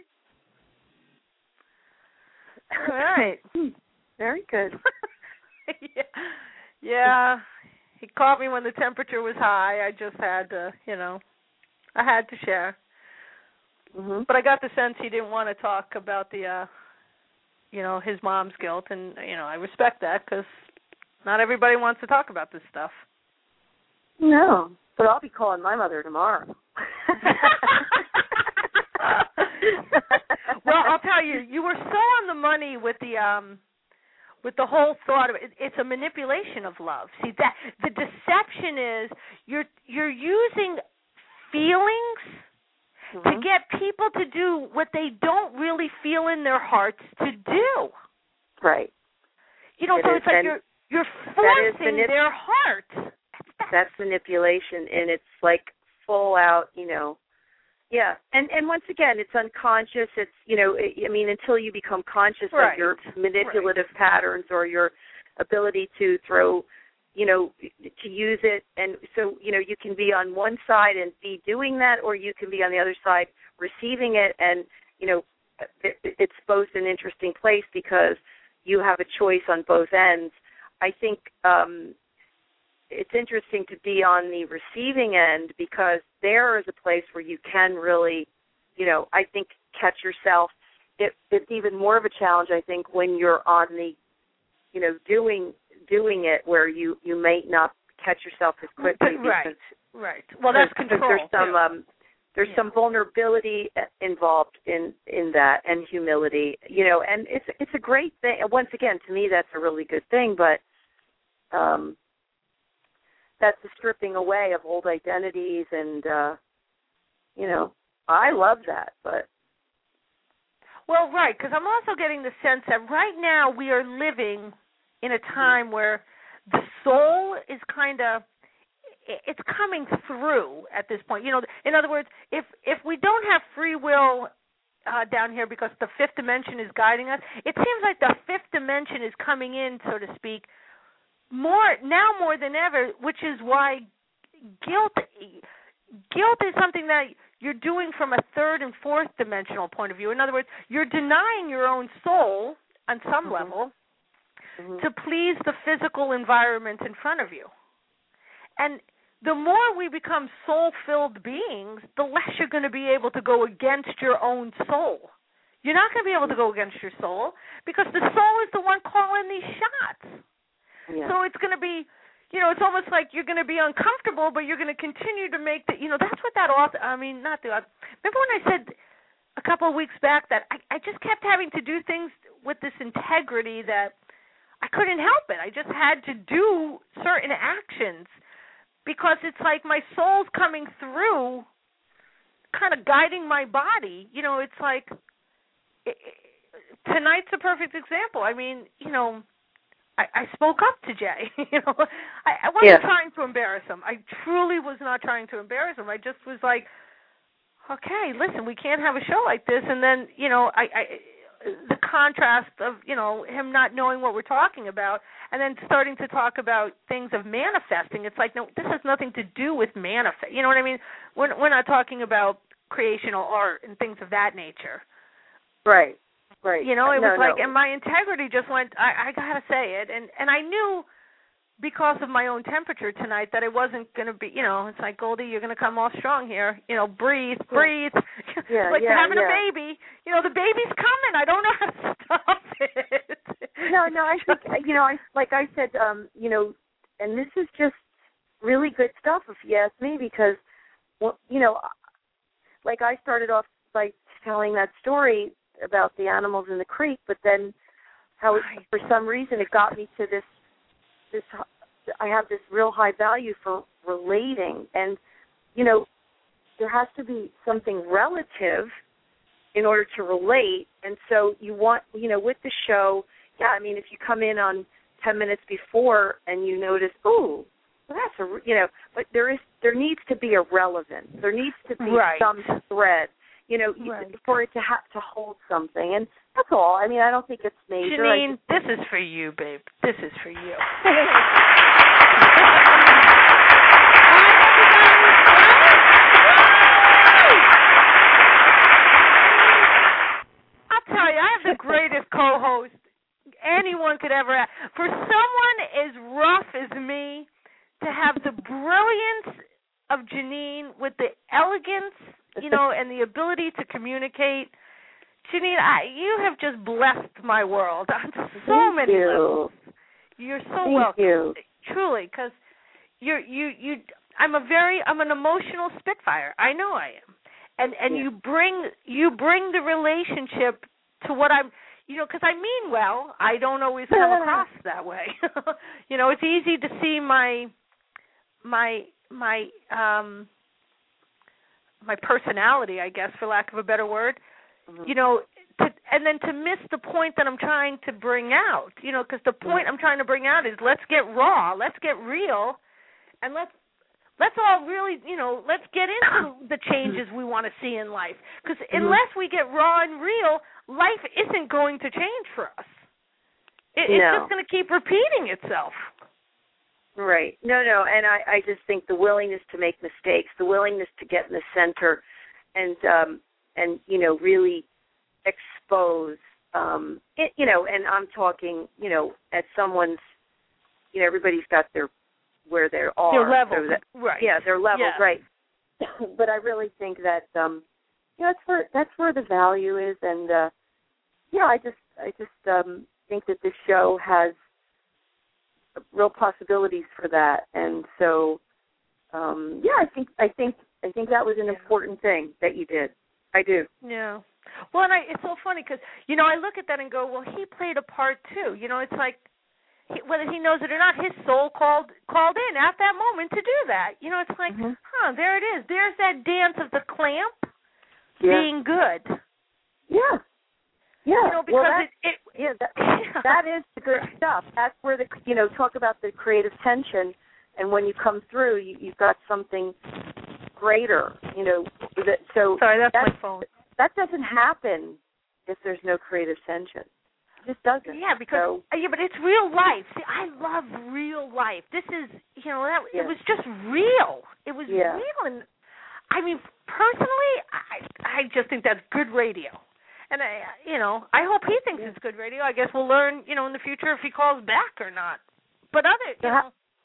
All right. Very good. yeah. yeah. He caught me when the temperature was high. I just had to, you know, I had to share. Mm-hmm. But I got the sense he didn't want to talk about the, uh, you know, his mom's guilt, and you know, I respect that because not everybody wants to talk about this stuff. No, but I'll be calling my mother tomorrow. Well, I'll tell you, you were so on the money with the um, with the whole thought of it. It's a manipulation of love. See, that the deception is you're you're using feelings mm-hmm. to get people to do what they don't really feel in their hearts to do. Right. You know, It so is, it's like and you're you're forcing manip- their heart. That's manipulation, and it's like full out, you know. Yeah, and and once again, it's unconscious. It's, you know, it, I mean, until you become conscious right. of your manipulative right. patterns or your ability to throw, you know, to use it. And so, you know, you can be on one side and be doing that, or you can be on the other side receiving it. And, you know, it, it's both an interesting place because you have a choice on both ends. I think um, it's interesting to be on the receiving end because there is a place where you can really, you know, I think catch yourself. It, it's even more of a challenge, I think, when you're on the, you know, doing doing it where you, you may not catch yourself as quickly. Right, because, right. Well, that's because control. There's some too. um, there's yeah. some vulnerability involved in, in that, and humility, you know, and it's it's a great thing. Once again, to me, that's a really good thing, but um, that's the stripping away of old identities, and uh, you know, I love that. But well, right, because I'm also getting the sense that right now we are living in a time where the soul is kind of it's coming through at this point. You know, in other words, if if we don't have free will uh, down here because the fifth dimension is guiding us, it seems like the fifth dimension is coming in, so to speak, more now more than ever, which is why guilt guilt is something that you're doing from a third and fourth dimensional point of view. In other words, you're denying your own soul on some mm-hmm. level mm-hmm. to please the physical environment in front of you. And the more we become soul-filled beings, the less you're going to be able to go against your own soul. You're not going to be able to go against your soul because the soul is the one calling these shots. Yeah. So it's going to be, you know, it's almost like you're going to be uncomfortable, but you're going to continue to make the, you know, that's what that author, I mean, not the, remember when I said a couple of weeks back that I, I just kept having to do things with this integrity that I couldn't help it. I just had to do certain actions because it's like my soul's coming through, kind of guiding my body. You know, it's like it, tonight's a perfect example. I mean, you know, I, I spoke up to Jay. you know, I, I wasn't yeah. trying to embarrass him. I truly was not trying to embarrass him. I just was like, okay, listen, we can't have a show like this. And then, you know, I, I the contrast of, you know, him not knowing what we're talking about and then starting to talk about things of manifesting. It's like, no, this has nothing to do with manifest. You know what I mean? We're, we're not talking about creational art and things of that nature. Right, right. You know, it no, was like, no. and my integrity just went, I, I got to say it. And, and I knew because of my own temperature tonight that it wasn't going to be, you know, it's like, Goldie, you're going to come off strong here. You know, breathe, breathe. Yeah, like yeah, you're having yeah. a baby. You know, the baby's coming. I don't know how to stop it. No, no, I think, you know, I like I said, um, you know, and this is just really good stuff if you ask me because, well, you know, like I started off by telling that story about the animals in the creek, but then how it, for some reason it got me to this, this, I have this real high value for relating, and, you know, there has to be something relative in order to relate, and so you want, you know, with the show, yeah, I mean, if you come in on ten minutes before and you notice, ooh, well, that's a, you know, but there is, there needs to be a relevance. There needs to be right. some thread, you know, right. for it to have to hold something, and that's all. I mean, I don't think it's major. Janine, just, this is for you, babe. This is for you. I'll tell you, I have the greatest co-host anyone could ever have. For someone as rough as me to have the brilliance of Janine with the elegance, you know, and the ability to communicate, Janine, I, you have just blessed my world on so Thank many you. levels. You're so Thank welcome, you. truly, because you're you you. I'm a very I'm an emotional spitfire. I know I am, and and yeah. you bring you bring the relationship to what I'm. You know, because I mean well, I don't always come across that way. you know, it's easy to see my my my um my personality, I guess, for lack of a better word. Mm-hmm. You know, to, and then to miss the point that I'm trying to bring out. You know, because the point mm-hmm. I'm trying to bring out is let's get raw, let's get real, and let's let's all really, you know, let's get into the changes we want to see in life. Because mm-hmm. unless we get raw and real, life isn't going to change for us. It, it's no. just going to keep repeating itself. Right. No, no, and I, I just think the willingness to make mistakes, the willingness to get in the center and, um, and you know, really expose, um, it, you know, and I'm talking, you know, as someone's, you know, everybody's got their, where they are. Their level. So that, right. Yeah, their levels, yeah. right. But I really think that, um, you know, that's where, that's where the value is, and, uh, yeah, I just, I just um, think that this show has real possibilities for that, and so, um, yeah, I think, I think, I think that was an yeah. important thing that you did. I do. Yeah. Well, and I, it's so funny because you know I look at that and go, well, he played a part too. You know, it's like he, whether he knows it or not, his soul called called in at that moment to do that. You know, it's like, mm-hmm. huh, there it is. There's that dance of the clamp yeah. being good. Yeah. Yeah, you know, because well, that, it, it, yeah, that, that is the good stuff. That's where the, you know, talk about the creative tension, and when you come through, you, you've got something greater, you know. That, so Sorry, that's that, my phone. That doesn't happen if there's no creative tension. It just doesn't. Yeah, because so, yeah, but it's real life. See, I love real life. This is, you know, that yeah. it was just real. It was yeah. real, and I mean, personally, I I just think that's good radio. And, I, you know, I hope he thinks yeah. it's good radio. I guess we'll learn, you know, in the future if he calls back or not. But other, you so know.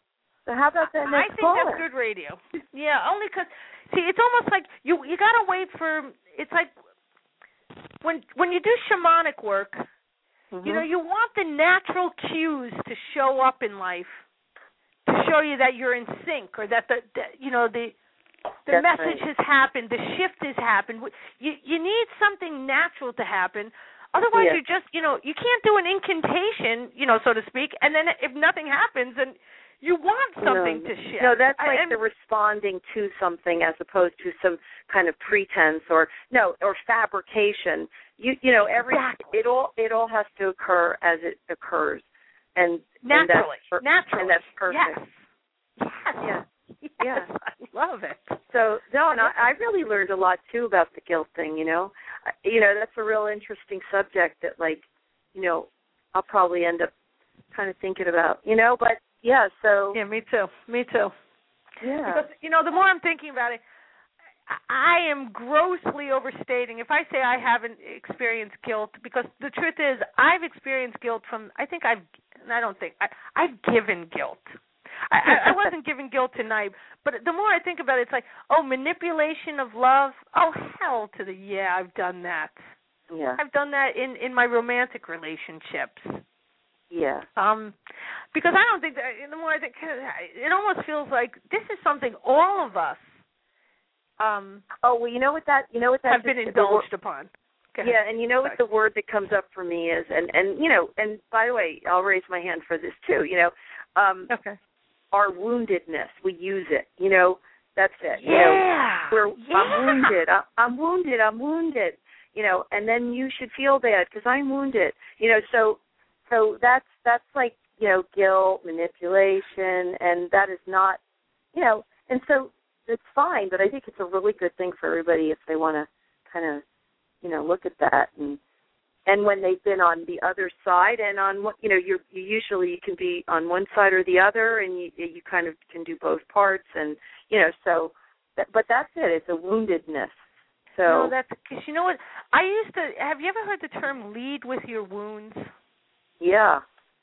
So how about that next I think caller? that's good radio. Yeah, only because, see, it's almost like you you got to wait for, it's like when when you do shamanic work, mm-hmm. you know, you want the natural cues to show up in life to show you that you're in sync or that the, the you know, the the that's message right. has happened, the shift has happened. You you need something natural to happen. Otherwise, yeah. you just, you know, you can't do an incantation, you know, so to speak, and then if nothing happens, then you want something no. to shift. No, that's like and, the responding to something as opposed to some kind of pretense or no or fabrication. You you know every exactly. it all it all has to occur as it occurs, and naturally, and that's per- naturally, and that's perfect. Yes, yes, yeah, yes. yeah. I love it. So no, and I, I really learned a lot too about the guilt thing. You know, I, you know that's a real interesting subject that like, you know, I'll probably end up kind of thinking about. You know, but. Yeah, so... Yeah, me too. Me too. Yeah. Because, you know, the more I'm thinking about it, I am grossly overstating if I say I haven't experienced guilt, because the truth is I've experienced guilt from, I think I've, I don't think, I, I've given guilt. I, I wasn't given guilt tonight, but the more I think about it, it's like, oh, manipulation of love? Oh, hell to the, yeah, I've done that. Yeah. I've done that in, in my romantic relationships. Yeah. Um, because I don't think that, the more I think, it almost feels like this is something all of us um, oh, well, you know what that, you know what that have been indulged the, upon. Yeah, and you know Sorry. what the word that comes up for me is, and, and, you know, and by the way, I'll raise my hand for this too, you know, um, okay. our woundedness, we use it, you know, that's it. Yeah. You know, we're, yeah. I'm wounded, I, I'm wounded, I'm wounded, you know, and then you should feel bad because I'm wounded, you know, so, so that's, that's like, you know, guilt, manipulation, and that is not, you know, and so it's fine, but I think it's a really good thing for everybody if they want to kind of, you know, look at that, and and when they've been on the other side, and on what, you know, you you usually you can be on one side or the other, and you you kind of can do both parts, and you know, so, that, but that's it. It's a woundedness. So no, that's because you know what I used to. Have you ever heard the term "lead with your wounds"? Yeah.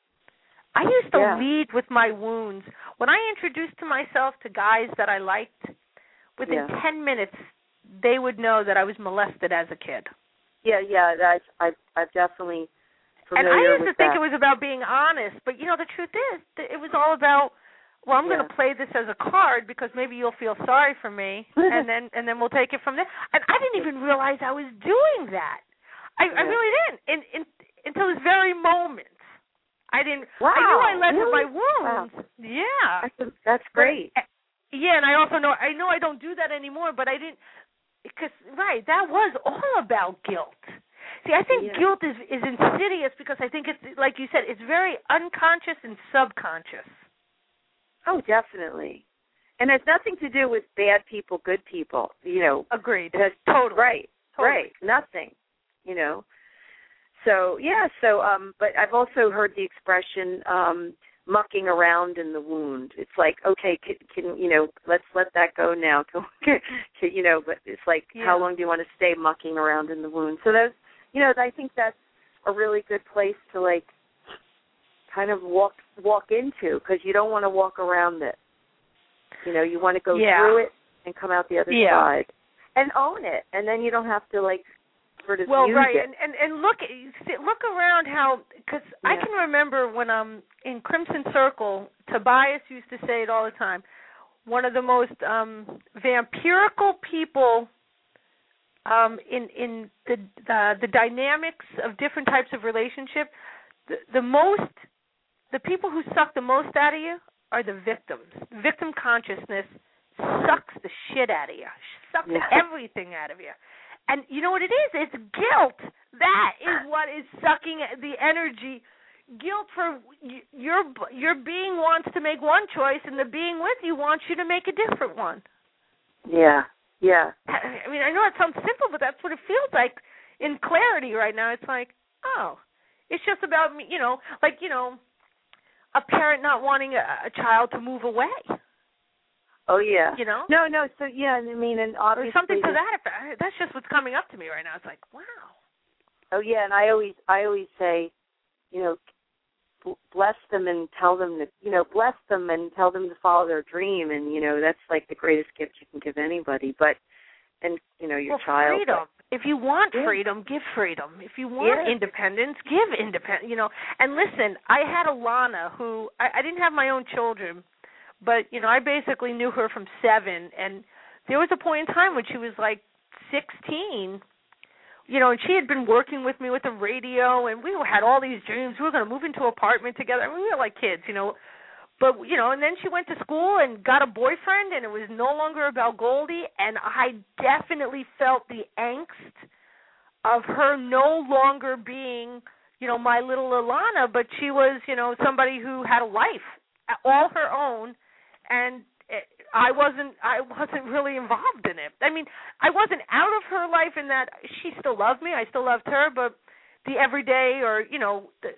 I used to yeah. lead with my wounds. When I introduced to myself to guys that I liked, within yeah. ten minutes, they would know that I was molested as a kid. Yeah, yeah, that's, I've, I've definitely familiar And I used with to think that. it was about being honest, but, you know, the truth is, it was all about, well, I'm yeah. going to play this as a card because maybe you'll feel sorry for me, and then and then we'll take it from there. And I didn't even realize I was doing that. I, yeah. I really didn't, in, in, until this very moment. I didn't. Wow. I knew I led really? with my wounds. Wow. Yeah. That's, that's great. But, yeah, and I also know I know I don't do that anymore. But I didn't, because right, that was all about guilt. See, I think yeah. guilt is is insidious because I think it's, like you said, it's very unconscious and subconscious. Oh, definitely. And it has nothing to do with bad people, good people. You know. Agreed. It has, totally. Right. Totally. Right. Nothing. You know. So yeah, so um, but I've also heard the expression um, "mucking around in the wound." It's like, okay, can, can you know, let's let that go now. Can, can, you know, but it's like, yeah. how long do you want to stay mucking around in the wound? So that's, you know, I think that's a really good place to like kind of walk walk into, because you don't want to walk around it. You know, you want to go yeah. through it and come out the other yeah. side and own it, and then you don't have to like. Sort of well, use right, it. and, and and look look around how, because yeah. I can remember when um in Crimson Circle, Tobias used to say it all the time. One of the most um, vampirical people um, in in the, the the dynamics of different types of relationship. The, the most the people who suck the most out of you are the victims. Victim consciousness sucks the shit out of you, sucks yeah. everything out of you. And you know what it is? It's guilt. That is what is sucking the energy. Guilt for your your being wants to make one choice, and the being with you wants you to make a different one. Yeah, yeah. I mean, I know it sounds simple, but that's what it feels like in clarity right now. It's like, oh, it's just about me, you know, like, you know, a parent not wanting a, a child to move away. Oh, yeah. You know? No, no, so, yeah, I mean, and obviously... Or something to that effect. That's just what's coming up to me right now. It's like, wow. Oh, yeah, and I always, I always say, you know, bless them and tell them that, you know, bless them and tell them to follow their dream. And, you know, that's like the greatest gift you can give anybody. But, and, you know, your well, child. freedom. But, if you want yeah. freedom, give freedom. If you want yeah. independence, give independence. You know, and listen, I had Alana who, I, I didn't have my own children, but, you know, I basically knew her from seven. And there was a point in time when she was like sixteen, you know, and she had been working with me with the radio, and we had all these dreams. We were going to move into an apartment together. I mean, we were like kids, you know. But, you know, and then she went to school and got a boyfriend, and it was no longer about Goldie, and I definitely felt the angst of her no longer being, you know, my little Alana, but she was, you know, somebody who had a life all her own, and I wasn't I wasn't really involved in it. I mean, I wasn't out of her life in that she still loved me. I still loved her, but the everyday or, you know, the,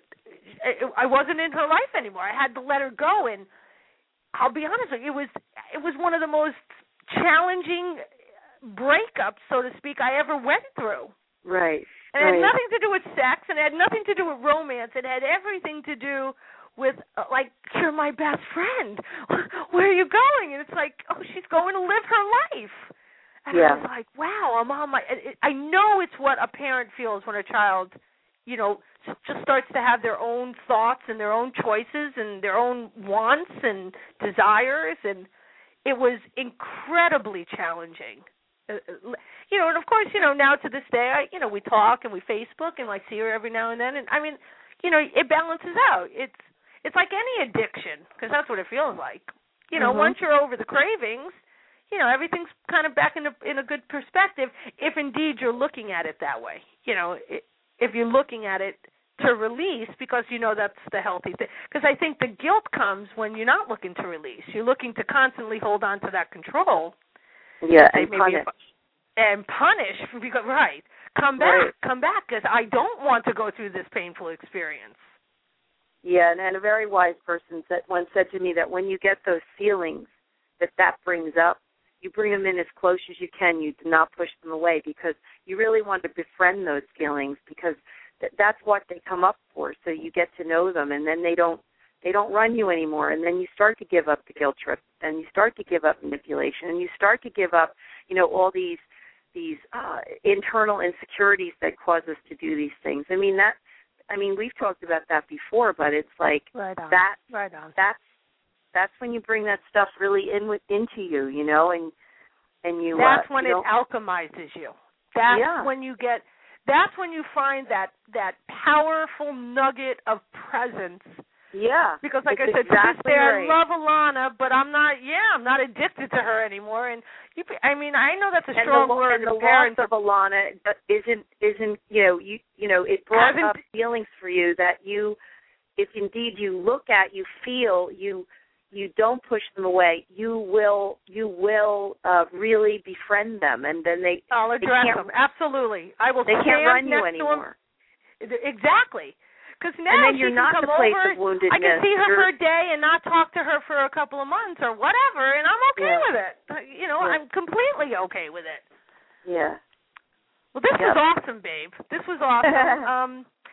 I wasn't in her life anymore. I had to let her go, and I'll be honest with you, it was it was one of the most challenging breakups, so to speak, I ever went through. Right. And it right. had nothing to do with sex, and it had nothing to do with romance. It had everything to do with, uh, like, you're my best friend. Where are you going? And it's like, oh, she's going to live her life. And yeah. I was like, wow, I'm on my, it, I know it's what a parent feels when a child, you know, just starts to have their own thoughts and their own choices and their own wants and desires. And it was incredibly challenging. Uh, you know, and of course, you know, now to this day, I, you know, we talk and we Facebook and I see her every now and then. And I mean, you know, it balances out. It's, It's like any addiction, because that's what it feels like. You know, mm-hmm. once you're over the cravings, you know, everything's kind of back in a, in a good perspective, if indeed you're looking at it that way. You know, if you're looking at it to release because you know that's the healthy thing. Because I think the guilt comes when you're not looking to release. You're looking to constantly hold on to that control. Yeah, and punish. If, and punish, because, right. Come back, right. come back, because I don't want to go through this painful experience. Yeah, and, and a very wise person said, once said to me that when you get those feelings that that brings up, you bring them in as close as you can. You do not push them away because you really want to befriend those feelings because th- that's what they come up for. So you get to know them, and then they don't they don't run you anymore. And then you start to give up the guilt trip, and you start to give up manipulation, and you start to give up, you know, all these these uh, internal insecurities that cause us to do these things. I mean that. I mean, we've talked about that before, but it's like right on. that. Right on. That's that's when you bring that stuff really in with, into you, you know, and and you. That's uh, when you it alchemizes you. That's yeah. when you get. That's when you find that that powerful nugget of presence. Yeah. Because, like it's I said, exactly to this day, right. I love Alana, but I'm not. Yeah, I'm not addicted to her anymore. And you, I mean, I know that's a and strong the, word. And the parents loss of Alana isn't isn't you know you you know it brought Hasn't, up feelings for you that you, if indeed you look at, you feel, you you don't push them away. You will you will uh, really befriend them, and then they. I'll address they them absolutely. I will. They can't run you next anymore. To them. Exactly. Because now and then you're she not can come the place over, of woundedness. I can see her you're, for a day and not talk to her for a couple of months or whatever, and I'm okay yeah. with it. You know, yeah. I'm completely okay with it. Yeah. Well, this yep. was awesome, babe. This was awesome. um,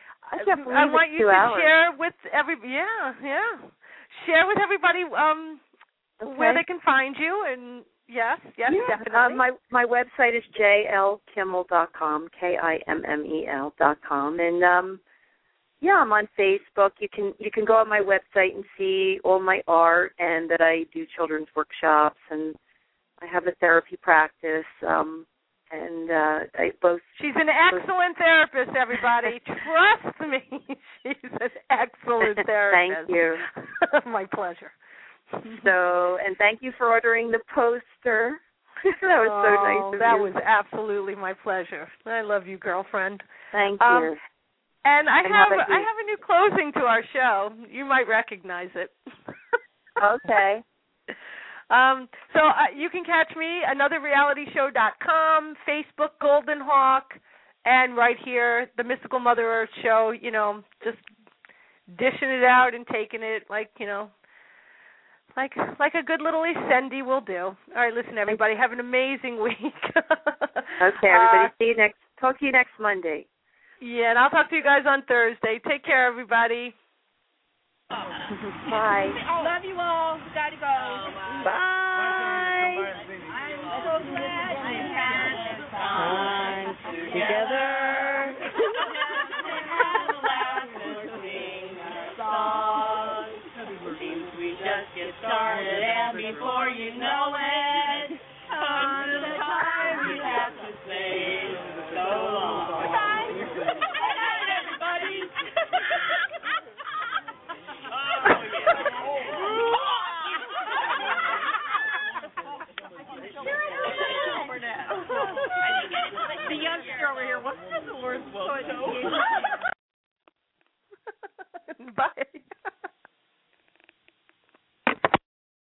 I can't believe I want it's you two to hours. share with every yeah, yeah. Share with everybody um, okay. where they can find you, and yes, yes, yeah. definitely. Uh, my my website is j l kimmel dot com, K I M M E L dot com, and um. Yeah, I'm on Facebook. You can you can go on my website and see all my art, and that I do children's workshops, and I have a therapy practice. Um, and uh, I both. She's an excellent therapist, everybody. Trust me, she's an excellent therapist. Thank you. My pleasure. So, and thank you for ordering the poster. That was oh, so nice of that you. was absolutely my pleasure. I love you, girlfriend. Thank um, you. And I and have I have a new closing to our show. You might recognize it. Okay. Um, so uh, you can catch me, another reality show dot com, Facebook Golden Hawk, and right here, the Mystical Mother Earth Show, you know, just dishing it out and taking it like, you know, like like a good little Ascendi will do. All right, listen, everybody, have an amazing week. Okay, everybody, uh, see you next, talk to you next Monday. Yeah, and I'll talk to you guys on Thursday. Take care, everybody. Bye. Love you all. Gotta go. Bye. I'm so glad we had this Time together. Seems we just get started, and before you know it, comes the time we have to say so long. Bye. Good night, everybody. The youngster over here, what's the worst? Bye.